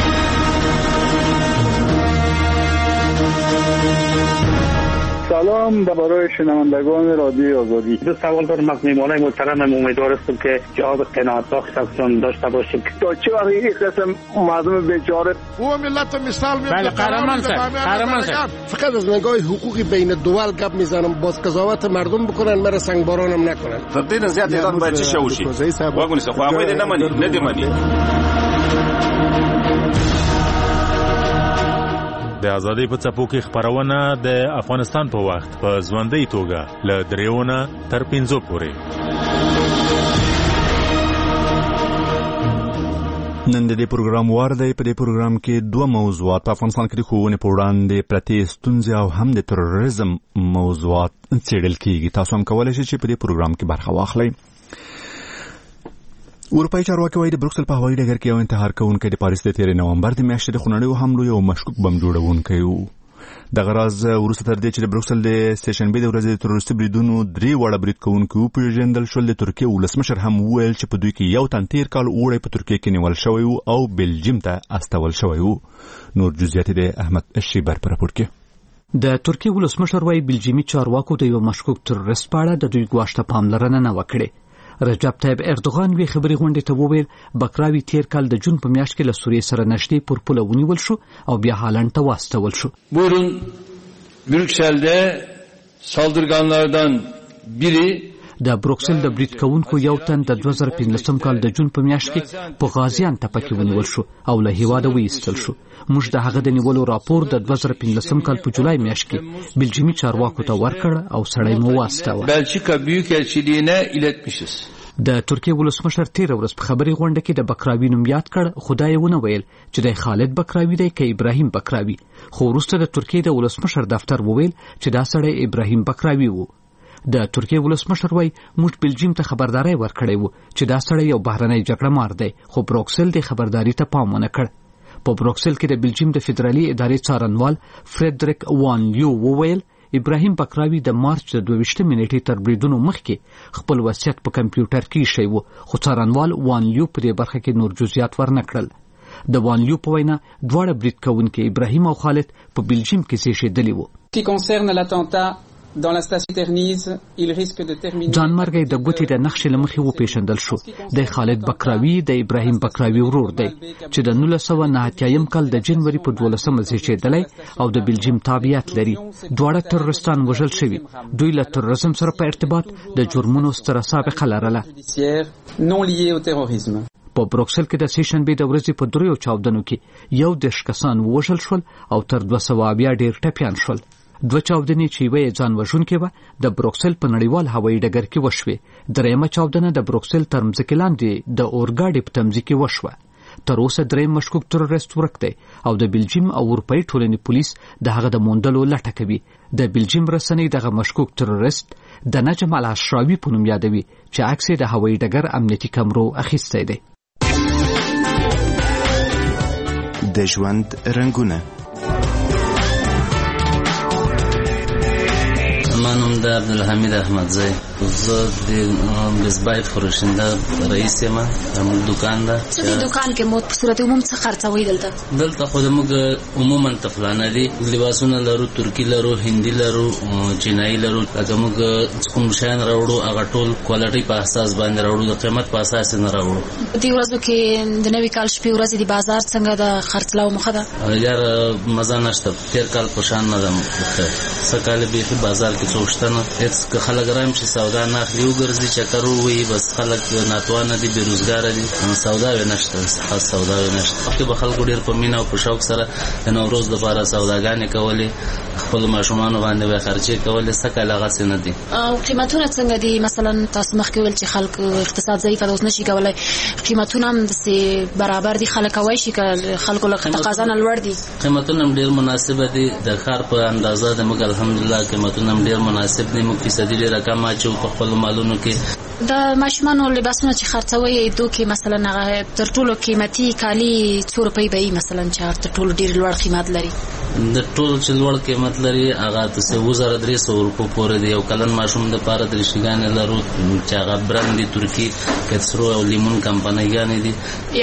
سلام برای شنوندگان رادیو آزادی. دو سوال دارم از میهمانان محترمم. امیدوار هستم که جواب قناعت بخشتون داشته باشیم. تا چه وقت یک قسم مردم بیچاره و ملت مثال میاد. بله قهرمان صاحب فقط از نگاه حقوقی بین دول گپ میزنم، باز قضاوت مردم بکنن، مرا سنگبارانم نکنن. تدین زیاد اعلان باید چه وشي؟ واګونی څه خو هغه نه مني نه دی مني. د ازادۍ په څپو کې خبرونه د افغانستان په وخت په ژوندۍ توګه له 3 تر 5 پورې. نن د دې پروګرام وار دی. په دې پروګرام کې دوه موضوعات په افغانستان کې د ښوونې په وړاندې پرتې ستونزې او هم د تروریزم موضوعات څېړل کېږي. تاسو هم کولی شئ چې په دې پروګرام کې برخه واخلئ. اروپایي چارواکي وايي د بروکسل په هوایي ډګر کې یو انتحار کوونکی د پاریس د 13 نومبر د میاشتې د خونړیو حملو یو مشکوک بم جوړونکی و. دغه راز وروسته تر دې چې د بروکسل د سهشنبې د ورځې د تروریستي بریدونو 3 واړه برید کوونکي وپېژندل شول. د ترکیې ولسمشر هم وویل چې په دوی کې یو تن تېر کال اوړی په ترکیې کې نیول شوی و او بلجیم ته استول شوی و. نور جزئیات د احمد شیبر په راپور کې. د ترکیې ولسمشر وايي بلجیمي چارواکو د یو مشکوک تروریست په اړه د دوی ګواښ ته پاملرنه نه وکړي. رجب طیب اردوغان وی خبري غونډې ته وویل بکراوي تیر کال د جون په میاشت کې له سوریې سره نشټې پر پوله ونیول شو او بیا هالند ته واستول شو. Buyurun Brüksel'de saldırganlardan biri د بروکسل د برید کوونکو یو تن د 2015 کال د جون په میاشت کې په غازیان ته پکې ونیول شو او له هیواده وایستل شو. موږ د هغه د نیولو راپور د 2015 کال په جولای میاشت کې بلجیمي چارواکو ته ورکړ او سړی مو واستاوه. Belçika Büyükelçiliğine iletmişiz. د ترکیې ولسمشر تیر ورځ په خبري غونډه کې د بکراوي نوم یاد کړ. خدای ونه ویل چې د خالد بکراوي دی که ابراهیم بکراوي. خو وروسته د ترکیې د ولسمشر دفتر وویل چې دا سړی ابراهیم بکراوي و. د ترکیې ولسمشر وای موږ بلجیم ته خبرداري ورکړې و چې دا سړی یو بهرنی جګړه مار دی. خو بروکسل د خبرداري ته پام ونه کړ. په بروکسل کې د بلجیم د فدرالي ادارې څارنوال فریدریک وان لیو وویل ابراهیم بکراوي د مارچ د 22 نیټې تر بریدونو مخکې خپل وصیت په کمپیوټر کې ایښی و. خو څارنوال وان لیو په دې برخه کې نور جزئیات ورنکړل. د وان لیو په وینا دواړه برید کوونکي ابراهیم او خالد په بلجیم کې زیږېدلي وو. جان مرګی د ګوتې د نقشې له مخې وپېژندل شو. د خالد بکراوي د ابراهیم بکراوي ورور دی چې د 1989 کال د جنوري په 12 زیږېدلی او د بلجیم تابعیت لري. دواړه تروریستان وژل شوي. دوی له تروریزم سره په ارتباط د جرمونو ستره سابقه لرله. په بروکسل کې د سهشنبې د ورځې په 3 چاودنو کې 11 کسان ووژل شول او تر 200 بیا ډېر ټپیان شول. 2 چاودنې چې یوه ځان وژونکې وه د بروکسل په نړیوال هوایي ډګر کې وشوې. درېیمه چاودنه د بروکسل تر مځکې لاندې د اورګاډي په تمځي کې وشوه. تر اوسه درېیم مشکوک تروریست ورک دی او د بلجیم او اروپایي ټولنې پولیس د هغه د موندلو لټه کوي. د بلجیم رسنۍ دغه مشکوک تروریست د نجم العشراوي په نوم یادوي چې عکس یې د هوایي ډګر امنیتي کمرو اخیستی دی. د ژوند رنګونه منم د عبدالحمید احمدزی. زه د بزبای فروشنده رئیس یم. زموږ دکان ده. په دکان کې مو په صورت عموم څه خرڅوي دلته خو زموږ عموما طفلانه دي. لباسونه لرو، ترکی لرو، هندي لرو، چینایي لرو. لکه موږ کوم شیان راوړو هغه ټول کوالټي په اساس باندې راوړو، د قیمت په اساس نه راوړو. په دې ورځو کې د نوي کال شپې ورځې د بازار څنګه د خرڅلاو مخه ده؟ یار مزه نشته. تیر کال په شان نه ده. څه کال بیخي بازار کې څوشتنه هیڅ خلک رایم چې سودا نه اخلي وګرځي چکر ووي. بس خلک ناتوانه دي، بېروزګاره دي، سودا یې نشته. خاص سودا یې نشته. مخکې به خلکو ډېر په مینه او په شوق سره د نوروز دپاره سوداګانې کولې، خپلو ماشومانو باندې به خرچې کولې. څه کال هغسې نه دي. او قیمتونه څنګه دي؟ مثلا تاسو مخکې ویل چې خلک اقتصاد ضعیفه ده اوس نشي کولی. قیمتونه هم داسې برابر دي؟ خلک کولی شي که خلکو له تقاضا نه لوړ دي؟ قیمتونه هم ډېر مناسبه دي. د ښار په اندازه د موږ الحمدلله قیمتونه هم ډېر مناسب دي. موږ فیصدي ډېره کم اچوو په خپلو مالونو کې. د ماشومانو لباسونه چې خرڅوي دوی کې مثلا هغه تر ټولو قیمتي کالي څو روپۍ به وي مثلا چې تر ټولو ډېر لوړ قیمت لري؟ د ټولو چې لوړ قیمت لري هغه 2300 روپو پورې دی. یو کلن ماشوم دپاره درېشګانې لرو چې هغه برند دي، ترکي، کتسرو او لیمون کمپنیګانې دي.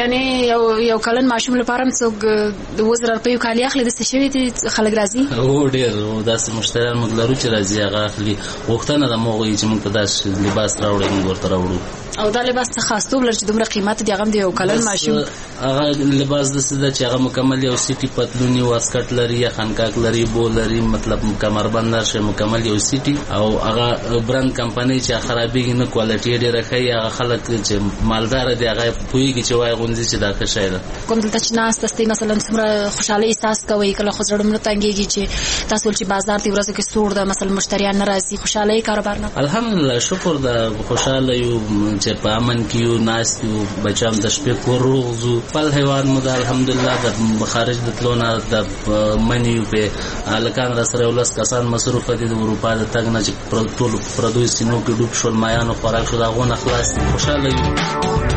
یعنې یو کلن ماشوم لپاره هم څوک د 2000 روپیو کالي اخلي؟ داسې شوي دي خلک راځي؟ هو ډېر داسې مشتریان موږ لرو چې راځي هغه اخلي. غوښتنه ده موږ وایي چې موږ ته داسې لباس راوړئ، موږ ورته راوړو. او دا لباس څه خاصتوب لري چې دومره قیمت دی؟ هغه هم د یو کلن ماشوم هغه لباس داسې ده چې هغه مکمل یو سیټي پتلون یو اسکټ لري یا خنکاک لري، بو لري، مطلب کمربند شي، مکمل یو سیټي. او هغه برند کمپنۍ چې خرابېږي نه، کوالټي ډېره ښه. هغه خلک چې مالدار دي هغه پوهېږي چې وایي غوندې چې دا ښه شی ده. کوم دلته چې ناست استئ مثلا څومره خوشحالۍ احساس کوئ؟ کله خو زړه مو تنګېږي چې تاسو چې بازار دې ورځو کې سوړ ده مثلا مشتریان نه راځي، خوشحالۍ کاروبار نه؟ الحمدلله شکر ده، خوشحاله خوشاله یو چې په امن کې یو ناست یو بچام د شپې کور روغزو خپل هیواد مو د الحمدلله د خارج د تلونه د منیو په الکان را سره ولس کسان مصروف دي د اروپا د تګ نه چې ټول پردوی سینو کې ډوب شول مایانو خوراک شو دا غونه خلاص خوشاله یو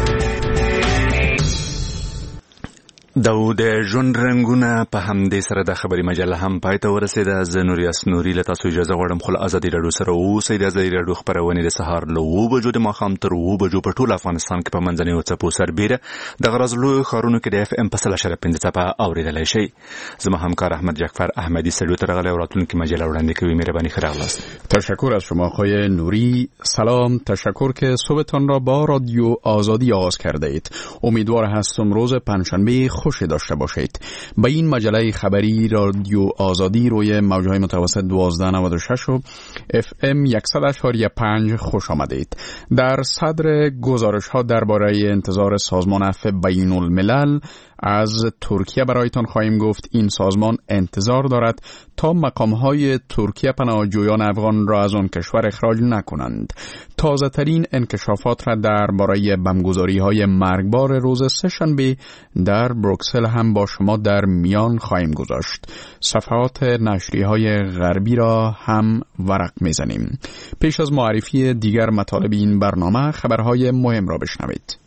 د ژوند رنګونه په همدې سره د خبري مجله هم پای ته ورسېده. زه نوریاس نوري له تاسو اجازه غواړم خو له ازادي راډیو سره اوسئ. د ازادي راډیو خپرونې د سهار له 9 بجو د ماښام تر 9 بجو په ټول افغانستان کې په منځنیو څپو سربیره د غرض لوی ښارونو کې د اف ام په 100.5 څپه اورېدلی شئ. زما همکار احمد جعفر احمدی استودیو ته راغلی او راتلونکي مجله وړاندې کوي. مهرباني ښه راغلاست. تشکر از شما آقای نوری. سلام، تشکر که صبحتان را با رادیو آزادی آغاز کرده اید. امیدوار هستم روز پنجشنبه خوشی داشته باشید. به این مجله خبری رادیو آزادی روی موجهای متوسط 1296 و اف ام 100.5 خوش آمدید. در صدر گزارش ها درباره انتظار سازمان عفو بین الملل از ترکیه برایتان خواهیم گفت. این سازمان انتظار دارد تا مقامهای ترکیه پناهجویان افغان را از آن کشور اخراج نکنند. تازه ترین انکشافات را درباره بمبگذاری های مرگبار روز سه‌شنبه در بروکسل هم با شما در میان خواهیم گذاشت. صفحات نشریه های غربی را هم ورق میزنیم. پیش از معرفی دیگر مطالب این برنامه خبرهای مهم را بشنوید.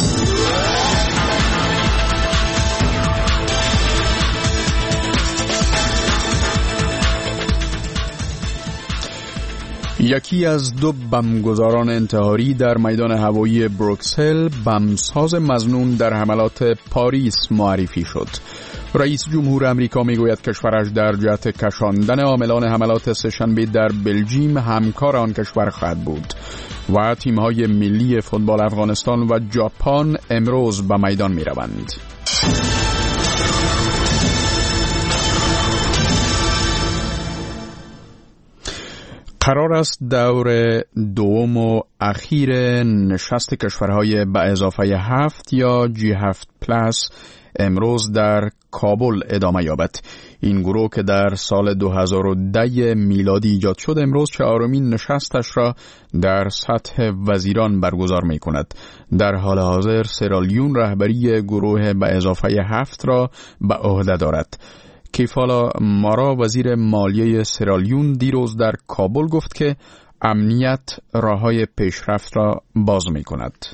یکی از 2 بمبگذاران انتحاری در میدان هوایی بروکسل بمساز مظنون در حملات پاریس معرفی شد. رئیس جمهور امریکا میگوید کشورش در جهت کشاندن عاملان حملات سه‌شنبه در بلژیم همکار آن کشور خواهد بود و تیم‌های ملی فوتبال افغانستان و ژاپن امروز به میدان می‌روند. قرار است دور دوم و اخیر نشست کشورهای به اضافه 7 یا G7+ امروز در کابل ادامه یابد. این گروه که در سال 2010 میلادی ایجاد شد امروز 4مین نشستش را در سطح وزیران برگزار می کند. در حال حاضر سرالیون رهبری گروه به اضافه 7 را به عهده دارد. کیفالا مارا وزیر مالیه سرالیون دیروز در کابل گفت که امنیت راههای پیشرفت را باز می کند.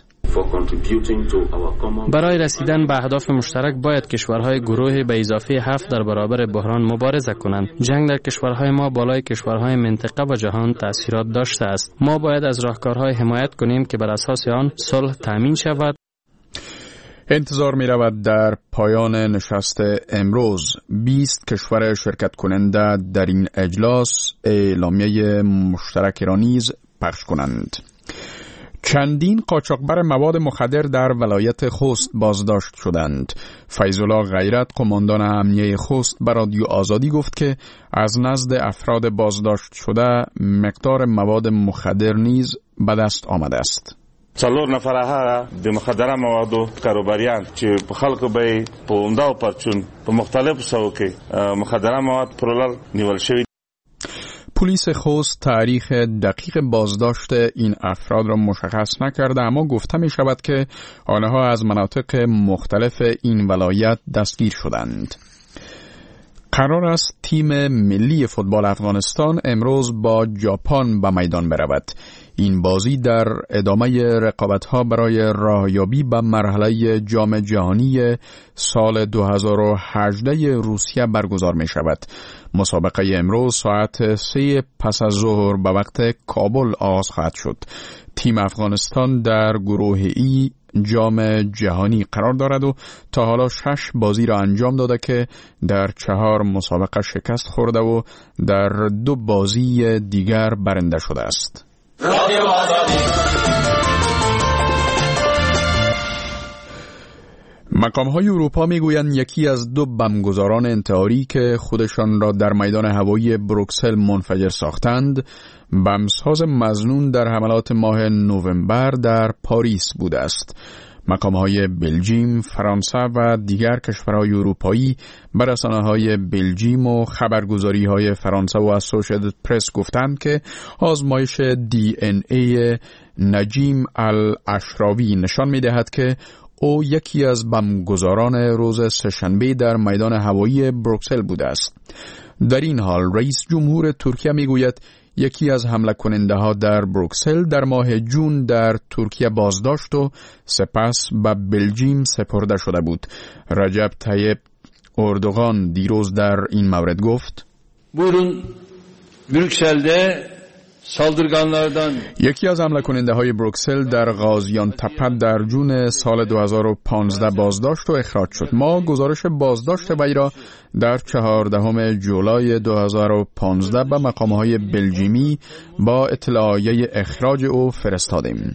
برای رسیدن به اهداف مشترک باید کشورهای گروه به اضافه 7 در برابر بحران مبارزه کنند. جنگ در کشورهای ما بالای کشورهای منطقه و جهان تأثیرات داشته است. ما باید از راهکارهای حمایت کنیم که بر اساس آن صلح تامین شود. انتظار می رود در پایان نشست امروز 20 کشور شرکت کننده در این اجلاس اعلامیه مشترک را نیز پخش کنند. چندین قاچاقبر مواد مخدر در ولایت خوست بازداشت شدند. فیض‌الله غیرت قماندان امنیه خوست به رادیو آزادی گفت که از نزد افراد بازداشت شده مقدار مواد مخدر نیز به دست آمده است. 4 نفره هغه د مخدره موادو کاروباریان چې په خلکو به په عمده پرچون په مختلفو سوو کې مخدره مواد پرولل نیول شوی. پلیس خوست تاریخ دقیق بازداشت این افراد را مشخص نکرده، اما گفته می شود که آنها از مناطق مختلف این ولایت دستگیر شدند. قرار است تیم ملی فوتبال افغانستان امروز با ژاپن به میدان برود. این بازی در ادامه رقابت‌ها برای راهیابی به مرحله جام جهانی سال 2018 روسیه برگزار می شود. مسابقه امروز ساعت 3 پس از ظهر به وقت کابل آغاز خواهد شد. تیم افغانستان در گروه ای جام جهانی قرار دارد و تا حالا 6 بازی را انجام داده که در 4 مسابقه شکست خورده و در 2 بازی دیگر برنده شده است. مقام‌های اروپا میگویند یکی از 2 بمبگذاران انتحاری که خودشان را در میدان هوایی بروکسل منفجر ساختند، بمساز مظنون در حملات ماه نوامبر در پاریس بوده است. مقام‌های بلژیم، فرانسه و دیگر کشورهای اروپایی به رسانه‌های بلژیم و خبرگزاری‌های فرانسه و اسوسییتد پرس گفتند که آزمایش DNA نجیم الاشراوی نشان می‌دهد که او یکی از بمبگذاران روز سه‌شنبه در میدان هوایی بروکسل بوده است. در این حال رئیس جمهور ترکیه میگوید یکی از حمله کننده ها در بروکسل در ماه جون در ترکیه بازداشت و سپس به بلژیم سپرده شده بود. رجب طیب اردوغان دیروز در این مورد گفت: بورون بروکسل'de saldırganlardan یکی از حمله کننده های بروکسل در غازیان تپه در جون سال 2015 بازداشت و اخراج شد. ما گزارش بازداشت وی را در 14 جولای 2015 به مقام‌های بلژیمی با اطلاعیه اخراج او فرستادیم.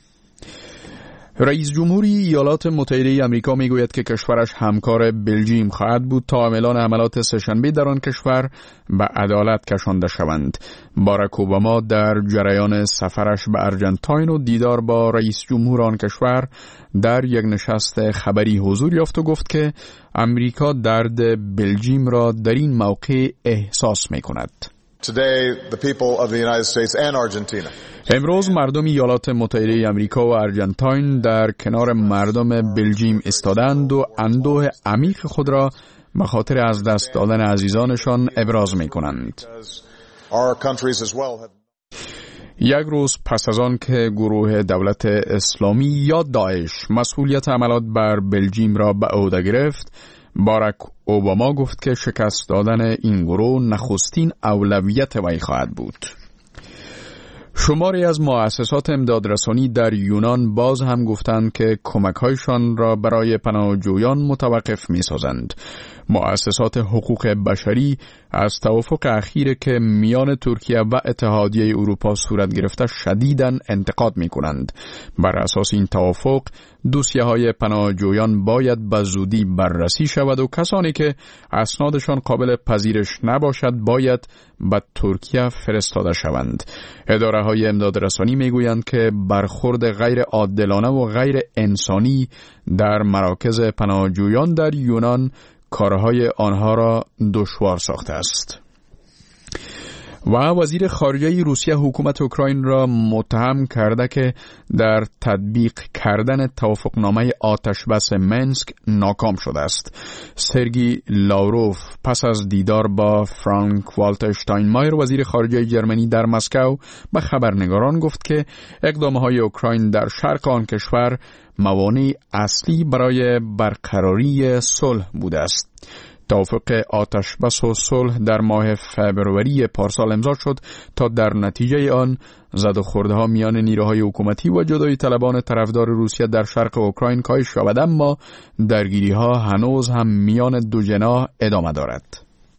رئیس جمهوری ایالات متحده آمریکا میگوید که کشورش همکار بلژیم خواهد بود تا عاملان حملات سه‌شنبه در آن کشور به عدالت کشانده شوند. باراک اوباما در جریان سفرش به ارجنتاین و دیدار با رئیس جمهور آن کشور در یک نشست خبری حضور یافت و گفت که آمریکا درد بلژیم را در این موقع احساس می‌کند. Today, the people of the United States and Argentina. امروز مردم ایالات متحده آمریکا و ارجنتاین در کنار مردم بلژیم ایستادند و اندوه عمیق خود را به خاطر از دست دادن عزیزانشان ابراز می‌کنند. یک روز پس از آن که گروه دولت اسلامی یا داعش مسئولیت حملات بر بلژیم را به عهده گرفت، باراک اوباما گفت که شکست دادن این گروه نخستین اولویت وی خواهد بود. شماری از مؤسسات امدادرسانی در یونان باز هم گفتند که کمک‌هایشان را برای پناهجویان متوقف می‌سازند. مؤسسات حقوق بشری از توافق اخیری که میان ترکیه و اتحادیه اروپا صورت گرفته شدیداً انتقاد می‌کنند. بر اساس این توافق دوسیه‌های پناهجویان باید به زودی بررسی شود و کسانی که اسنادشان قابل پذیرش نباشد باید به ترکیه فرستاده شوند. اداره‌های امدادرسانی می‌گویند که برخورد غیر عادلانه و غیر انسانی در مراکز پناهجویان در یونان کارهای آنها را دشوار ساخته است. و وزیر خارجه روسیه حکومت اوکراین را متهم کرده که در تطبیق کردن توافقنامه آتشبس منسک ناکام شده است. سرگی لاوروف پس از دیدار با فرانک والتر شتاینمایر وزیر خارجه جرمنی در مسکو به خبرنگاران گفت که اقدامهای اوکراین در شرق آن کشور موانع اصلی برای برقراری صلح بوده است. توافق آتشبس و صلح در ماه فبروری پارسال امضا شد تا در نتیجه آن زد و خورده‌ها میان نیروهای حکومتی و جدایی طلبان طرفدار روسیه در شرق اوکراین کاهش شود، اما درگیری‌ها هنوز هم میان دو جناح ادامه دارد.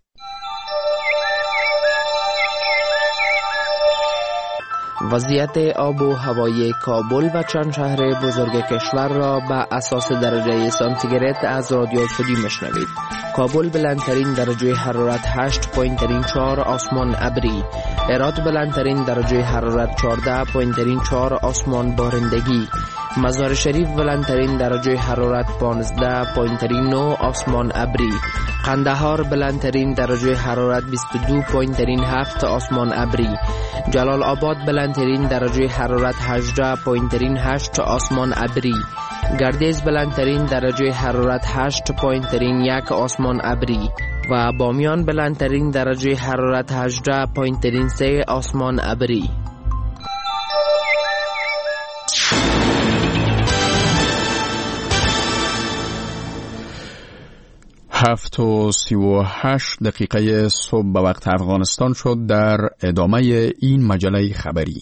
وضعیت آب و هوای کابل و چند شهر بزرگ کشور را به اساس درجه سانتیگراد از رادیو شدی مشنوید. کابل بلندترین درجه حرارت 8.4 آسمان ابری، هرات بلندترین درجه حرارت 14.4 آسمان بارندگی، مزار شریف بلندترین درجه حرارت 15.9 آسمان ابری، قندهار بلندترین درجه حرارت 22.7 آسمان ابری، جلال آباد بلندترین درجه حرارت 18.8 آسمان ابری، گردیز بلندترین درجه حرارت 8.1 آسمان ابری و بامیان بلندترین درجه حرارت 18.3 آسمان ابری. هفت و 38 دقیقه صبح به وقت افغانستان شد. در ادامه این مجله خبری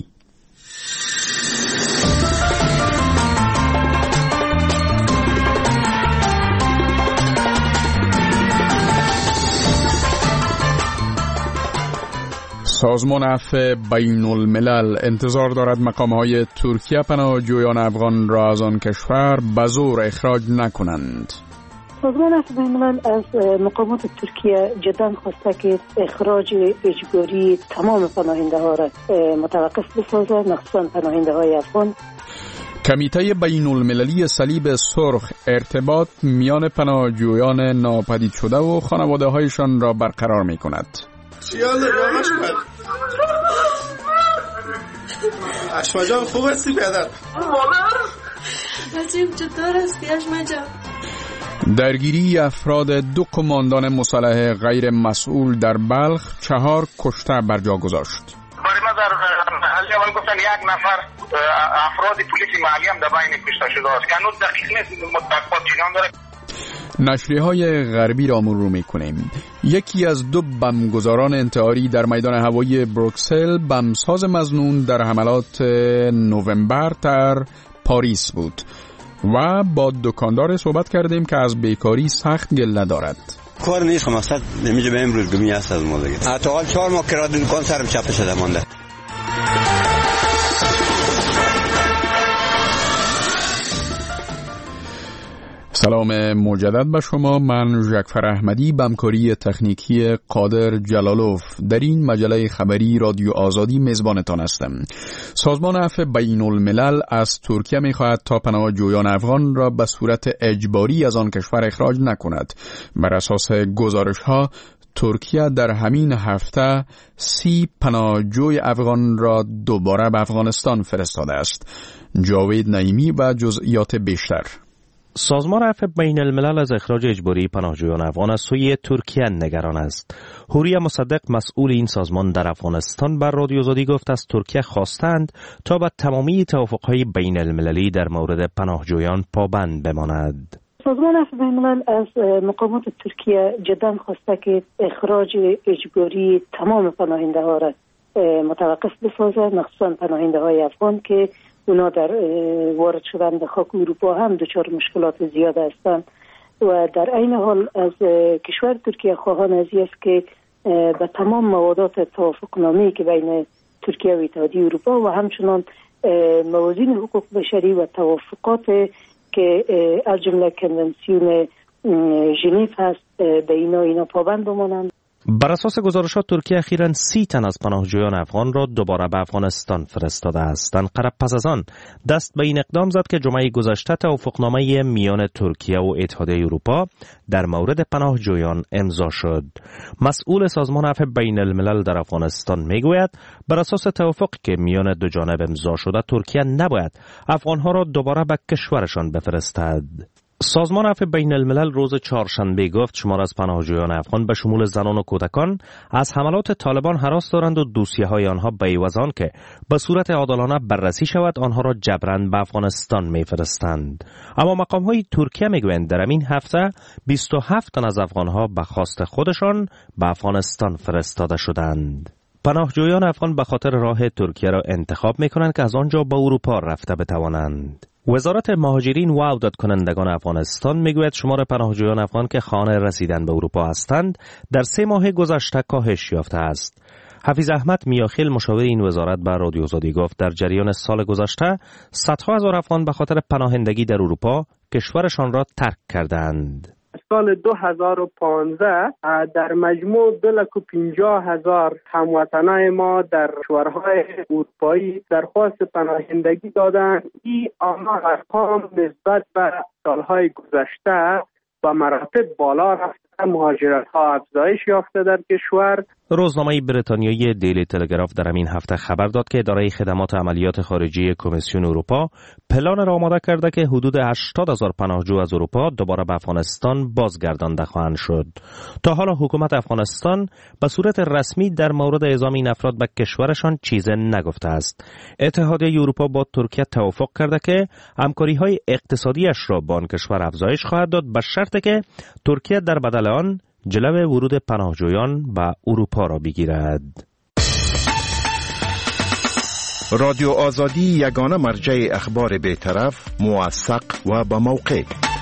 سازمان عفو بین الملل انتظار دارد مقام‌های ترکیه پناهجویان افغان را از آن کشور به زور اخراج نکنند. سازمان عفو بین الملل از مقامات ترکیه جدا خواسته که اخراج اجباری تمام پناهنده ها را متوقف بسازد، مخصوصا پناهنده های افغان. کمیته بین المللی صلیب سرخ ارتباط میان پناهجویان ناپدید شده و خانواده هایشان را برقرار می کند. اشما جان خوب هستی بیادر؟ عجیب چطور هستی اشما جان؟ درگیری افراد 2 کماندان مسلح غیر مسئول در بلخ 4 کشته بر جا گذاشت. برای ما در محل اول گفتن 1 نفر افراد پلیس محلی هم در بین کشته شده است که هنوز دقیق نیست مطلقات جریان داره. نشریه‌های غربی را مرور می‌کنیم. یکی از 2 بمبگذاران انتحاری در میدان هوایی بروکسل بمبساز مظنون در حملات نوامبر در پاریس بود و با دکاندار صحبت کردیم که از بیکاری سخت گله دارد. کار نیست مقصد نمیشه به امروز گمی هست از ما دیگه. تا حال 4 ماه کرایه دکان سرم چپ شده مونده. سلام مجدد به شما. من ژکفر احمدی به همکاری تکنیکی قادر جلالوف در این مجله خبری رادیو آزادی میزبانتان هستم. سازمان عفو بین الملل از ترکیه می‌خواهد تا پناهجویان افغان را به صورت اجباری از آن کشور اخراج نکند. بر اساس گزارش‌ها ترکیه در همین هفته 30 پناهجوی افغان را دوباره به افغانستان فرستاده است. جاوید نعیمی و جزئیات بیشتر. سازمان عفو بین الملل از اخراج اجباری پناهجویان افغان از سوی ترکیه نگران است. حوریه مصدق مسئول این سازمان در افغانستان بر رادیو آزادی گفت از ترکیه خواستند تا به تمامی توافقهای بین المللی در مورد پناهجویان پابند بماند. سازمان عفو بین الملل از مقامات ترکیه جدا خواسته که اخراج اجباری تمام پناهنده ها را متوقف بسازه، مخصوصا پناهنده های افغان که اونا در وارد شدن به خاک اروپا هم دچار مشکلات زیاد هستند و در عین حال از کشور ترکیه خواهان است که به تمام موادات توافقنامه‌ای که بین ترکیه و اتحادیه اروپا و همچنان موازین حقوق بشری و توافقات که از جمله کنونسیون ژنو هست به اینا پابند بمانند. بر اساس گزارشات ترکیه اخیراً 30 تن از پناهجویان افغان را دوباره به افغانستان فرستاده است. انقره پس از آن دست به این اقدام زد که جمعه گذشته توافقنامه میان ترکیه و اتحادیه اروپا در مورد پناهجویان امضا شد. مسئول سازمان عفو بین الملل در افغانستان میگوید بر اساس توافقی که میان دو جانب امضا شده ترکیه نباید افغانها را دوباره به کشورشان بفرستد. سازمان عفو بین الملل روز چهارشنبه گفت شمار از پناهجویان افغان به شمول زنان و کودکان از حملات طالبان هراس دارند و دوسیه های آنها به عوض آن که به صورت عادلانه بررسی شود آنها را جبراً به افغانستان میفرستند. اما مقام های ترکیه میگویند در این هفته 27 تن از افغانها به خواست خودشان به افغانستان فرستاده شدند. پناهجویان افغان به خاطر راه ترکیه را انتخاب میکنند که از آنجا به اروپا رفته بتوانند. وزارت مهاجرین و عودت کنندگان افغانستان میگوید شمار پناهجویان افغان که خانه رسیدن به اروپا هستند در 3 ماه گذشته کاهش یافته است. حفیظ احمد میاخیل مشاور این وزارت به رادیو آزادی گفت در جریان سال گذشته صدها هزار افغان به خاطر پناهندگی در اروپا کشورشان را ترک کردند. سال 2015 در مجموع 250,000 هموطنان ما در کشورهای اروپایی درخواست پناهندگی دادند. این آمار ارقام نسبت به سالهای گذشته به مراتب بالا رفته، مهاجرت ها افزایش یافته در کشور. روزنامه بریتانیایی دیلی تلگراف در همین هفته خبر داد که اداره خدمات عملیات خارجی کمیسیون اروپا پلان را آماده کرده که حدود 80,000 پناهجو از اروپا دوباره به افغانستان بازگردانده خواهند شد. تا حالا حکومت افغانستان به صورت رسمی در مورد اعزام این افراد به کشورشان چیزی نگفته است. اتحادیه اروپا با ترکیه توافق کرده که همکاری‌های اقتصادیش را با آن کشور افزایش خواهد داد به شرطی که ترکیه در بدل آن جلو ورود پناهجویان به اروپا را بگیرد. رادیو آزادی یگانه مرجع اخبار بی‌طرف، موثق و با موقع.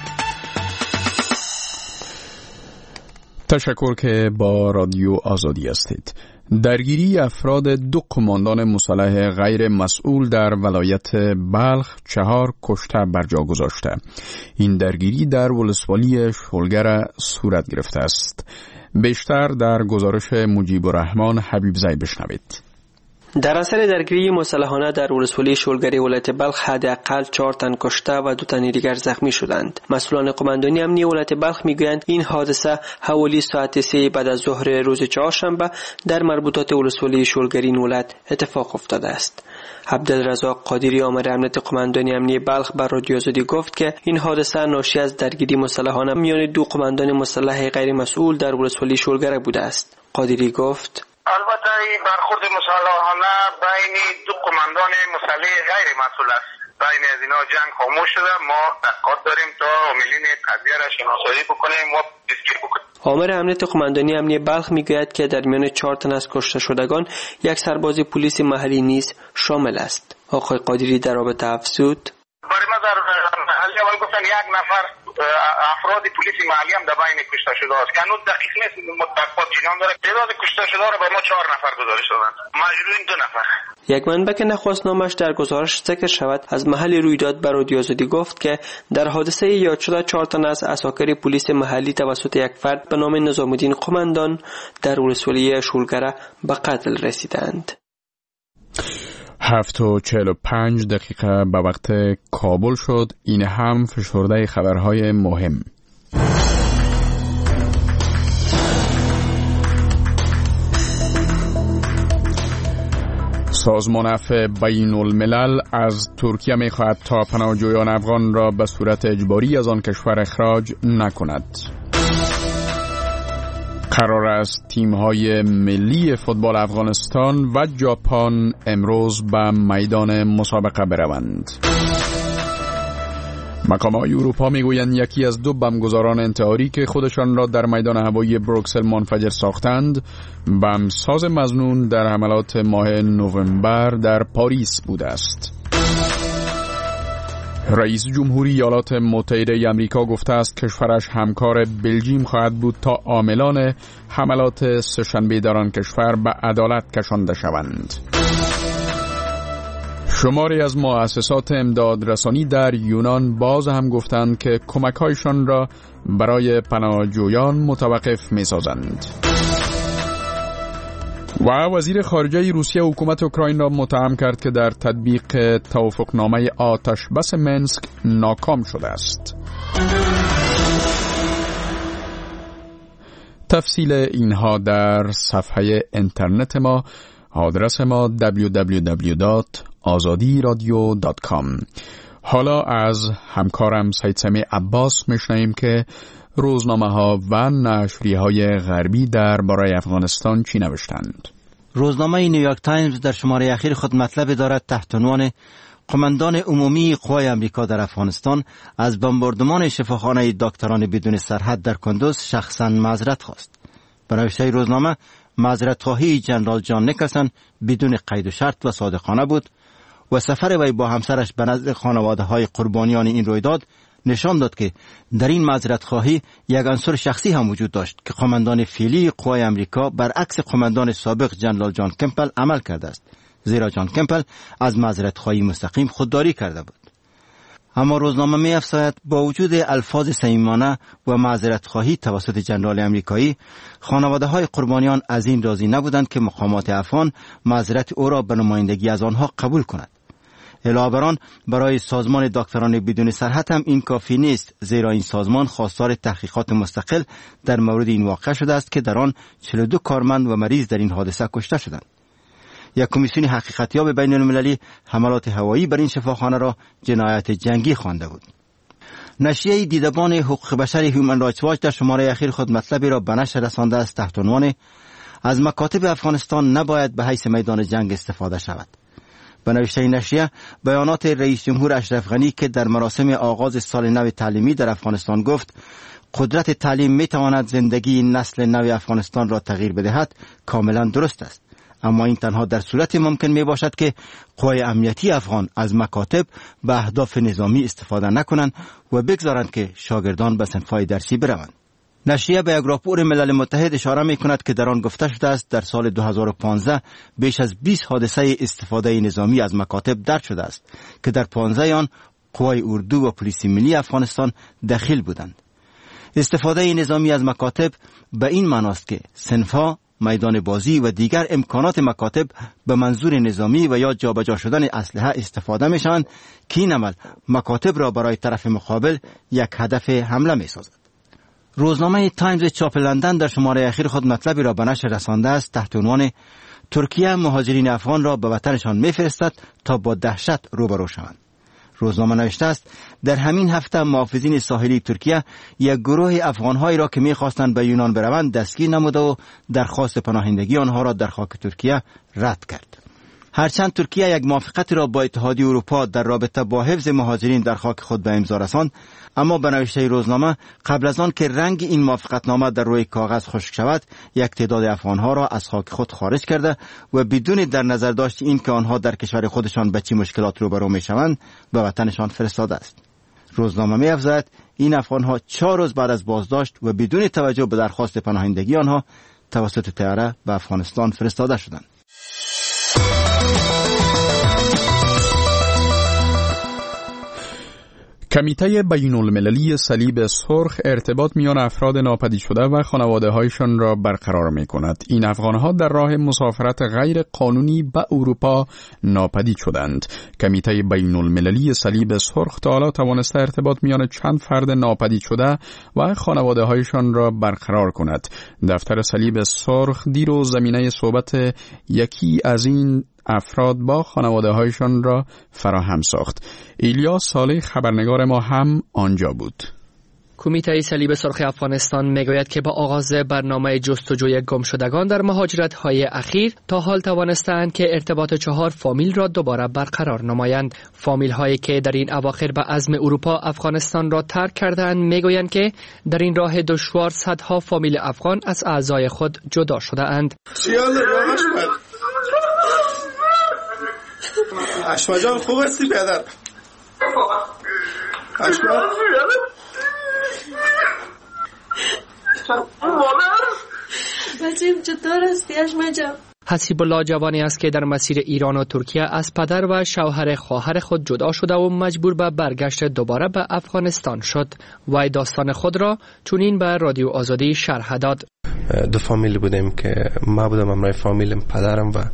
تشکر که با رادیو آزادی هستید. درگیری افراد 2 کماندان مسلح غیر مسئول در ولایت بلخ 4 کشته بر جا گذاشته. این درگیری در ولسوالی شلگر صورت گرفته است. بیشتر در گزارش مجیب الرحمن حبیبزی بشنوید. در اثر درگیری مسلحانه در ولسوالی شولگری ولایت بلخ حداقل 4 تن کشته و 2 تن دیگر زخمی شدند. مسئولان قماندانی امنیتی ولایت بلخ میگویند این حادثه حوالی ساعت 3 بعد از ظهر روز چهارشنبه در مربوطات ولسوالی شولگری این ولایت اتفاق افتاده است. عبدالرزاق قادری آمر امنیت قماندانی امنیتی بلخ بر رادیو آزادی گفت که این حادثه ناشی از درگیری مسلحانه میان 2 قماندان مسلح غیر مسئول در ولسوالی شولگره بوده است. قادری گفت البته این برخورد مسلحانه بین 2 قماندان مسلح غیر مسئول است. بین از اینا جنگ خاموش شده. ما تحقیقات داریم تا عاملین قضیه را شناسایی بکنیم و دستگیر بکنیم. آمر امنیت قماندانی امنیتی بلخ میگوید که در میان 4 تن از کشته شدگان 1 سرباز پلیس محلی نیز شامل است. آقای قادری در رابطه افزود برای ما در محلی اول گفتن 1 نفر افراد پلیس محلی هم در بین کشته شده است. هنوز دقیق نیست، متفاوت جنان داره. تعداد کشته شده را به ما 4 نفر گزارش دادند. مجروحین 2 نفر. یک منبع که نخواست نامش در گزارش ذکر شود از محل رویداد بر رادیو آزادی گفت که در حادثه یاد شده 4 تن از عساکر پلیس محلی توسط یک فرد به نام نظام‌الدین قماندان در ولسوالی شولگره به قتل رسیدند. 7:45 به وقت کابل شد. این هم فشرده خبرهای مهم. سازمان عفو بین الملل از ترکیه می خواهد تا پناهجویان افغان را به صورت اجباری از آن کشور اخراج نکند. قرار است تیم‌های ملی فوتبال افغانستان و ژاپن امروز به میدان مسابقه بروند. مقام‌های اروپا میگویند یکی از 2 بمبگذاران انتحاری که خودشان را در میدان هوایی بروکسل منفجر ساختند، بمبساز مظنون در حملات ماه نوامبر در پاریس بوده است. رئیس جمهوری ایالات متحده آمریکا گفته است کشورش همکار بلژیم خواهد بود تا عاملان حملات سه‌شنبه در آن کشور به عدالت کشانده شوند. شماری از مؤسسات امدادرسانی در یونان باز هم گفتند که کمک‌هایشان را برای پناهجویان متوقف می‌سازند. و وزیر خارجه روسیه حکومت اوکراین را متهم کرد که در تطبیق توافقنامه آتشبس منسک ناکام شده است. تفصیل اینها در صفحه اینترنت ما، آدرس ما www.azadiradio.com. حالا از همکارم سید سمیع عباس میشنویم که روزنامه‌ها و نشریه‌های غربی درباره افغانستان چی نوشتند. روزنامه نیویورک تایمز در شماره اخیر خود مطلب دارد تحت عنوان قماندان عمومی قوای آمریکا در افغانستان از بمباردمان شفاخانه دکتران بدون سرحد در کندوز شخصاً معذرت خواست. به نوشته روزنامه معذرت‌خواهی جنرال جان نیکلسون بدون قید و شرط و صادقانه بود و سفر وی با همسرش به نزد خانواده‌های قربانیان این رویداد نشان داد که در این معذرت‌خواهی یک عنصر شخصی هم وجود داشت که قماندان فعلی قوای آمریکا برعکس قماندان سابق جنرال جان کمپل عمل کرده است، زیرا جان کمپل از معذرت‌خواهی مستقیم خودداری کرده بود. اما روزنامه می‌افزاید با وجود الفاظ صمیمانه و معذرت‌خواهی توسط جنرال آمریکایی، خانواده‌های قربانیان از این راضی نبودند که مقامات افغان معذرت او را به نمایندگی از آنها قبول کند. علاوه بر آن برای سازمان دکتران بدون سرحد هم این کافی نیست، زیرا این سازمان خواستار تحقیقات مستقل در مورد این واقعه شده است که در آن 42 کارمند و مریض در این حادثه کشته شدند. یک کمیسیون حقیقتیاب بین المللی حملات هوایی بر این شفاخانه را جنایت جنگی خوانده بود. نشریه دیدبان حقوق بشر هیومن رایتس واچ در شماره اخیر خود مطلبی را به نشر رسانده است تحت عنوان از مکاتب افغانستان نباید به حیث میدان جنگ استفاده شود. به نوشته نشریه بیانات رئیس جمهور اشرف غنی که در مراسم آغاز سال نو تعلیمی در افغانستان گفت قدرت تعلیم می تواند زندگی نسل نو افغانستان را تغییر بدهد کاملا درست است، اما این تنها در صورت ممکن می باشد که قوای امنیتی افغان از مکاتب به اهداف نظامی استفاده نکنند و بگذارند که شاگردان به صنف‌های درسی بروند. نشریه به یک راپور ملل متحد اشاره می کند که در آن گفته شده است در سال 2015 بیش از 20 حادثه استفاده نظامی از مکاتب درج شده است که در 15 آن قوای اردو و پلیس ملی افغانستان دخیل بودند. استفاده نظامی از مکاتب به این معناست که صنف‌ها، میدان بازی و دیگر امکانات مکاتب به منظور نظامی و یا جابجا شدن اسلحه استفاده می شوند که این عمل مکاتب را برای طرف مقابل یک هدف حمله می سازد. روزنامه تایمز چاپ لندن در شماره اخیر خود مطلبی را به نشر رسانده است تحت عنوان ترکیه مهاجرین افغان را به وطنشان می‌فرستد تا با دهشت روبرو شوند. روزنامه نوشته است در همین هفته محافظین ساحلی ترکیه یک گروه افغان‌هایی را که می‌خواستند به یونان بروند دستگیر نموده و درخواست پناهندگی آنها را در خاک ترکیه رد کرد. هرچند ترکیه یک موافقتی را با اتحادیه اروپا در رابطه با حفظ مهاجرین در خاک خود به امضا رساند، اما به نوشته روزنامه قبل از آن که رنگ این موافقتنامه در روی کاغذ خشک شود، یک تعداد افغانها را از خاک خود خارج کرده و بدون در نظر داشت این که آنها در کشور خودشان به چه مشکلات روبرو میشوند به وطنشان فرستاده است. روزنامه می‌افزاید این افغانها 4 روز بعد از بازداشت و بدون توجه به درخواست پناهندگی آنها توسط طیاره به افغانستان فرستاده شدند. کمیته بین المللی صلیب سرخ ارتباط میان افراد ناپدید شده و خانواده هایشان را برقرار می کند. این افغانها در راه مسافرت غیر قانونی به اروپا ناپدید شدند. کمیته بین المللی صلیب سرخ تا حالا توانسته ارتباط میان چند فرد ناپدید شده و خانواده هایشان را برقرار کند. دفتر صلیب سرخ دیروز زمینه صحبت یکی از این افراد با خانواده هایشان را فراهم ساخت. ایلیاس صالح خبرنگار ما هم آنجا بود. کمیته صلیب سرخ افغانستان میگوید که با آغاز برنامه جستجوی گمشدگان در مهاجرت‌های اخیر تا حال توانستند که ارتباط 4 فامیل را دوباره برقرار نمایند. فامیل‌هایی که در این اواخر به عزم اروپا افغانستان را ترک کردند میگویند که در این راه دشوار صدها فامیل افغان از اعضای خود جدا شده اند. اشما جان خوب هستی پدر؟ اشما بچه‌م چطور هستی اشما جان؟ حسیب الله جوانی است که در مسیر ایران و ترکیه از پدر و شوهر خواهر خود جدا شده و مجبور به برگشت دوباره به افغانستان شد. وی داستان خود را چنین به رادیو آزادی شرح داد. 2 فامیل بودیم که ما بودم همراه فامیلم، پدرم و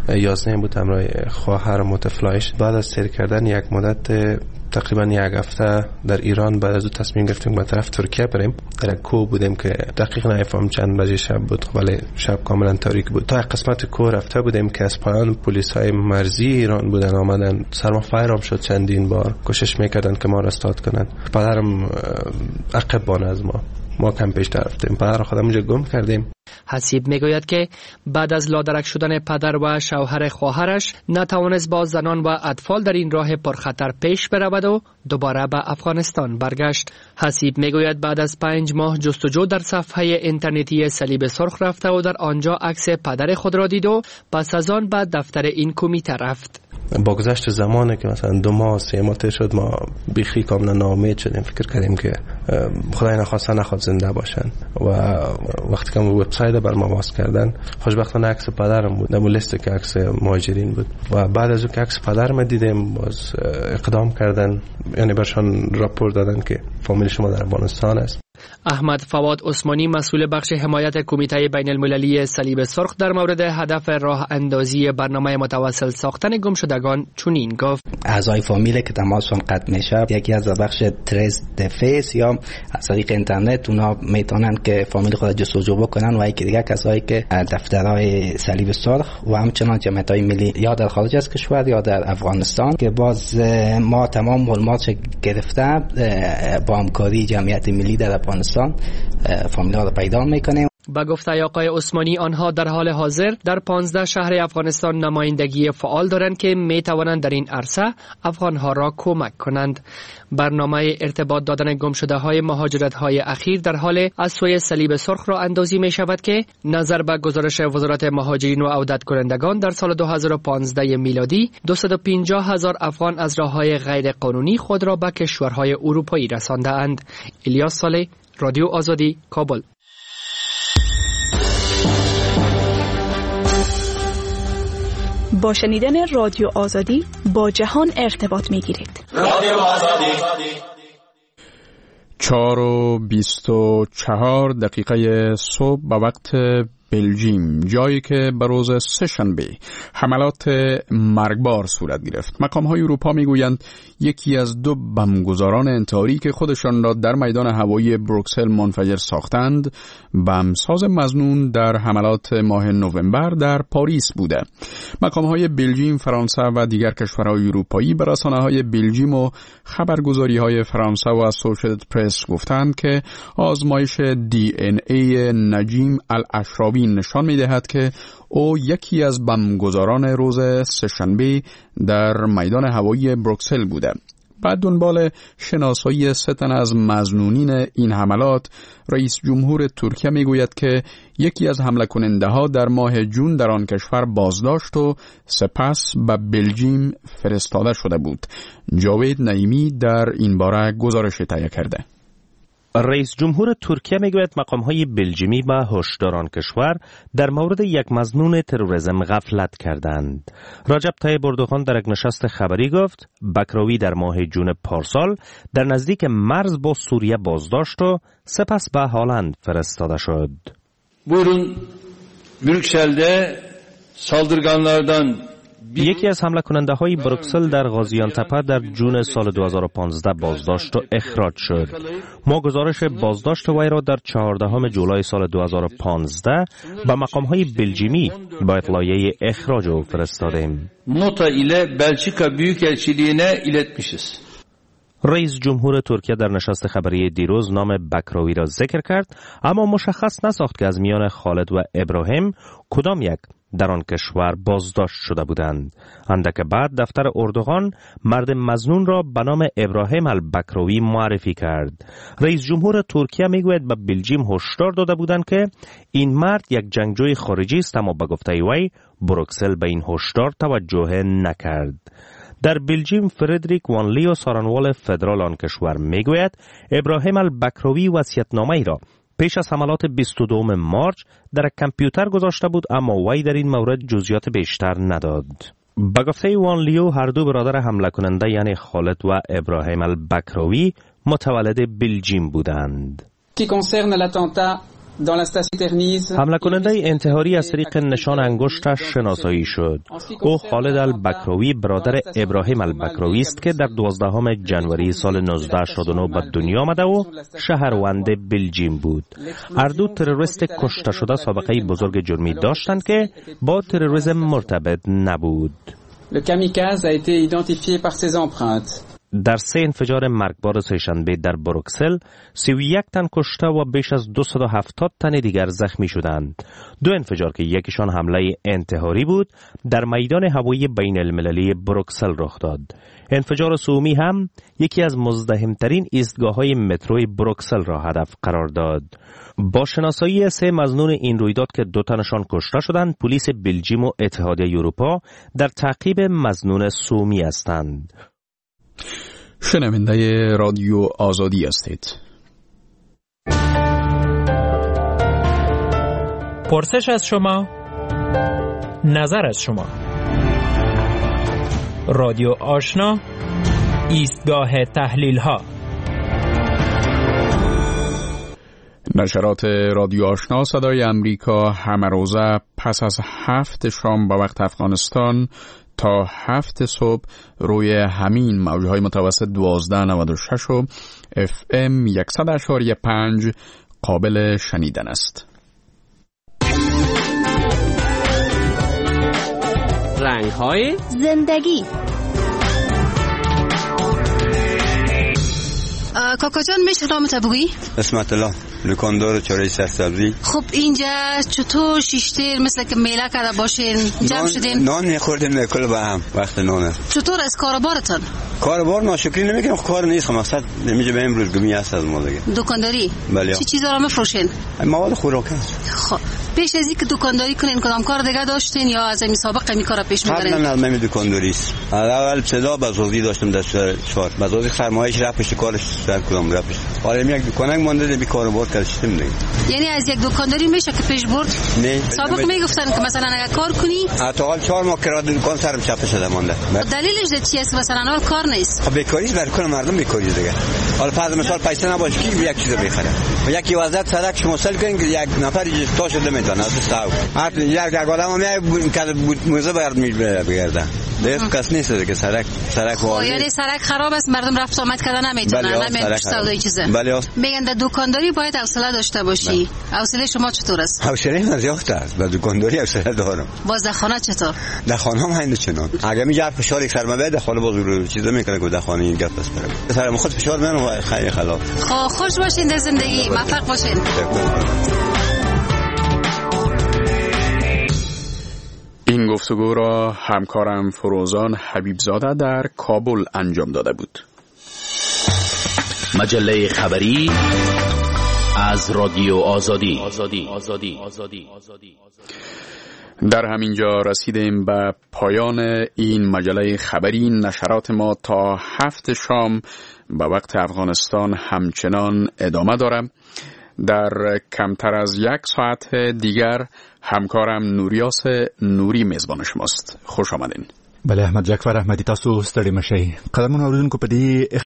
11 بود همراه خواهرم و طفلایش. بعد از سیر کردن یک مدت تقریبا 1 هفته در ایران بعد از تصمیم گرفتیم به طرف ترکیه بریم. در کو بودیم که دقیق نمی‌فهمم چند بجه شب بود ولی شب کاملا تاریک بود. تا قسمت کو رفته بودیم که از پایان پلیس‌های مرزی ایران بودن آمدن، سرما فایرام شد چندین بار، کوشش میکردن که ما را استاد کنن. پدرم عقب بانه از ما کم پیش رفتیم، پدر خودم اونجا گم کردیم. حسیب میگوید که بعد از لادرک شدن پدر و شوهر خواهرش نتوانست با زنان و اطفال در این راه پرخطر پیش برود و دوباره به افغانستان برگشت. حسیب میگوید بعد از 5 ماه جستجو در صفحه اینترنتی صلیب سرخ رفته و در آنجا عکس پدر خود را دید و پس از آن به دفتر این کمیته رفت. با گذشت زمانی که مثلا 2 ماه 3 ماه شد ما بیخی کاملا ناامید شدیم، فکر کردیم که خدای نخواد زنده باشن و وقتی که وبسایت بر ما باز کردن خوشبختانه عکس پدرم بود، در لیست که عکس مهاجرین بود و بعد از اون که عکس پدرم دیدیم باز اقدام کردن، یعنی برشان راپور دادن که فامیل شما در افغانستان است. احمد فواد عثمانی مسئول بخش حمایت کمیته بین المللی صلیب سرخ در مورد هدف راه اندازی برنامه متواصل ساختن گمشدگان چنین گفت: اعضای فامیل که تماسشون قطع میشه یکی از بخش تریس دفیس یا از طریق اینترنت اونا میتونن که فامیل خود جستجو بکنن و یکی دیگه کسایی که دفترهای صلیب سرخ و همچنان جمعیت‌های ملی یا در خارج از کشور یا در افغانستان که باز ما تمام معلومات گرفته با همکاری جمعیت ملی در افغانستان فامیل ها رو پیدا میکنیم. با گفته آقای عثمانی آنها در حال حاضر در 15 شهر افغانستان نمایندگی فعال دارند که می توانند در این عرصه افغانها را کمک کنند. برنامه ارتباط دادن گمشده های مهاجرت های اخیر در حال از سوی صلیب سرخ را اندازی می شود که نظر به گزارش وزارت مهاجرین و عودت کنندگان در سال 2015 میلادی 250,000 افغان از راههای غیر قانونی خود را به کشورهای اروپایی رسانده اند. الیاس صالح، رادیو آزادی، کابل. با شنیدن رادیو آزادی با جهان ارتباط می‌گیرید. رادیو آزادی 4:24 صبح به وقت بلژیم، جایی که به روز سه‌شنبه حملات مرگبار صورت گرفت. مقام‌های اروپا میگویند یکی از 2 بمبگذاران انتحاری که خودشان را در میدان هوایی بروکسل منفجر ساختند، بمبساز مظنون در حملات ماه نوامبر در پاریس بوده. مقام‌های بلژیم، فرانسه و دیگر کشورهای اروپایی به رسانه‌های بلژیم و خبرگزاری‌های فرانسه و اسوسییتد پرس گفتند که آزمایش DNA نجیم الاشراوی نشان می‌دهد که او یکی از بمبگذاران روز سه‌شنبه در میدان هوایی بروکسل بوده. بعد دنبال شناسایی 3 تن از مظنونین این حملات، رئیس جمهور ترکیه میگوید که یکی از حمله کننده ها در ماه جون در آن کشور بازداشت و سپس به بلژیم فرستاده شده بود. جاوید نعیمی در این باره گزارش تهیه کرده. رئیس جمهور ترکیه میگوید مقام‌های بلژیمی و هشداران کشور در مورد یک مظنون تروریسم غفلت کردند. رجب طیب اردوغان در یک نشست خبری گفت بکراوی در ماه جون پارسال در نزدیک مرز با سوریه بازداشت و سپس به هالند فرستاده شد. Buyurun Brüksel'de saldırganlardan یکی از حمله کننده های بروکسل در غازیانتپه در جون سال 2015 بازداشت و اخراج شد. ما گزارش بازداشت وی را در 14 جولای سال 2015 به مقام های بلژیمی با اطلاعیه اخراج او فرستادیم. nota ile Belçika Büyükelçiliğine iletmişiz. رئیس جمهور ترکیه در نشست خبری دیروز نام بکراوی را ذکر کرد، اما مشخص نساخت که از میان خالد و ابراهیم کدام یک در آن کشور بازداشت شده بودند. اندک بعد دفتر اردوغان مرد مظنون را به نام ابراهیم البکراوی معرفی کرد. رئیس جمهور ترکیه میگوید به بلژیم هشدار داده بودند که این مرد یک جنگجوی خارجی است، اما به گفته وی بروکسل به این هشدار توجه نکرد. در بلژیم فردریک وانلیو سارانوال فدرال آن کشور میگوید ابراهیم البکراوی وصیت‌نامه‌ای را پیش از حملات 22 مارچ در کامپیوتر گذاشته بود، اما وی در این مورد جزئیات بیشتر نداد. به گفته وانلیو هر 2 برادر حمله کننده یعنی خالد و ابراهیم البکراوی متولد بلژیم بودند. حمله کننده انتحاری از طریق نشان انگشتش شناسایی شد. او خالد البکراوی برادر ابراهیم البکراوی است که در 12 ژانویه سال 1989 به دنیا آمده و شهروند بلژیم بود. هر 2 تروریست کشته شده سابقه بزرگ جرمی داشتند که با تروریسم مرتبط نبود. در 3 انفجار مرگبار سه‌شنبه در بروکسل 31 تن کشته و بیش از 270 تن دیگر زخمی شدند. 2 انفجار که یکیشان حمله انتحاری بود در میدان هوایی بین المللی بروکسل رخ داد. انفجار سومی هم یکی از مزدحمترین ایستگاه‌های متروی بروکسل را هدف قرار داد. با شناسایی 3 مظنون این رویداد که 2 تنشان کشته شدند، پلیس بلژیم و اتحادیه اروپا در تعقیب مظنون سومی هستند. شنونده رادیو آزادی هستید. پرسش از شما، نظر از شما. رادیو آشنا، ایستگاه تحلیل ها. نشرات رادیو آشنا صدای امریکا همه روزه پس از 7 شام به وقت افغانستان تا 7 صبح روی همین موجهای متوسط 1296 و FM 100.5 قابل شنیدن است. رنگ‌های زندگی. کاکا جان میشه نامت بگویی؟ اسمت الله، دکاندار چاره سبزی. خب اینجا چطور شیشتر مثل که میله کرده باشین جمع شدین؟ نان میخوردیم کل به هم وقت نانه. چطور از کاربارتان؟ کاربار ناشکری نمیکنم، کار نیست، مقصد نمیشه به امروز گمی هست از ما دیگه. دکانداری؟ بله. چی چیزا رو میفروشین؟ مواد خوراکی است. خب پیش از اینکه دکانداری کنین کدام کار دیگه داشتین یا از این سابقه می کار پیش میبرین؟ قبلا من دکانداری است. اول ابتدا بازاری داشتم در شهر. بازاری خرمایش رفتش کارش سر کدام رفتش. حالا یک دکانک مونده بی کاربار کردیم دیگه. یعنی از یک دکانداری میشه که پیش برد؟ نه. سابق میگفتن که مثلا اگه کار کنی حداقل 4 ماه کرایه دکان سرم چپ شده مونده. دلیلش چی است مثلا کار نیست؟ بیکاری است، برای کل مردم بیکاری دیگه. حالا فرض مثال پیسه نباشه کی یک چیز بخره. یکی وضعیت سرک شما سل کنین که یک نفر تا شده میتونه از ساو هر یک آدم میای که موزه برد میگرده دست کس نیست که سرک واقعی یعنی سرک خراب است مردم رفت آمد کردن نمیتونن نمیشه سودای چیزه میگن در دکانداری باید حوصله داشته باشی حوصله شما چطور است حوصله من زیاد است در دکانداری حوصله دارم باز در خانه چطور در خانه هم همین چنان اگه میگه فشار یک سر میاد در خانه باز چیزا میکنه که در خانه این گپ است برام سر خود فشار میاد خیلی خلاص خوش باشین در زندگی موفق باشین این گفتگو را همکارم فروزان حبیبزاده در کابل انجام داده بود. مجله خبری از رادیو آزادی. در همین جا رسیدیم به پایان این مجله خبری. نشرات ما تا 7 شام به وقت افغانستان همچنان ادامه دارد. در کمتر از 1 ساعت دیگر همکارم نوریاس نوری میزبان شماست. خوش آمدین. بله احمد جعفر احمدی تاسو ستړي مشئ. قدرمن اوریدونکو په دې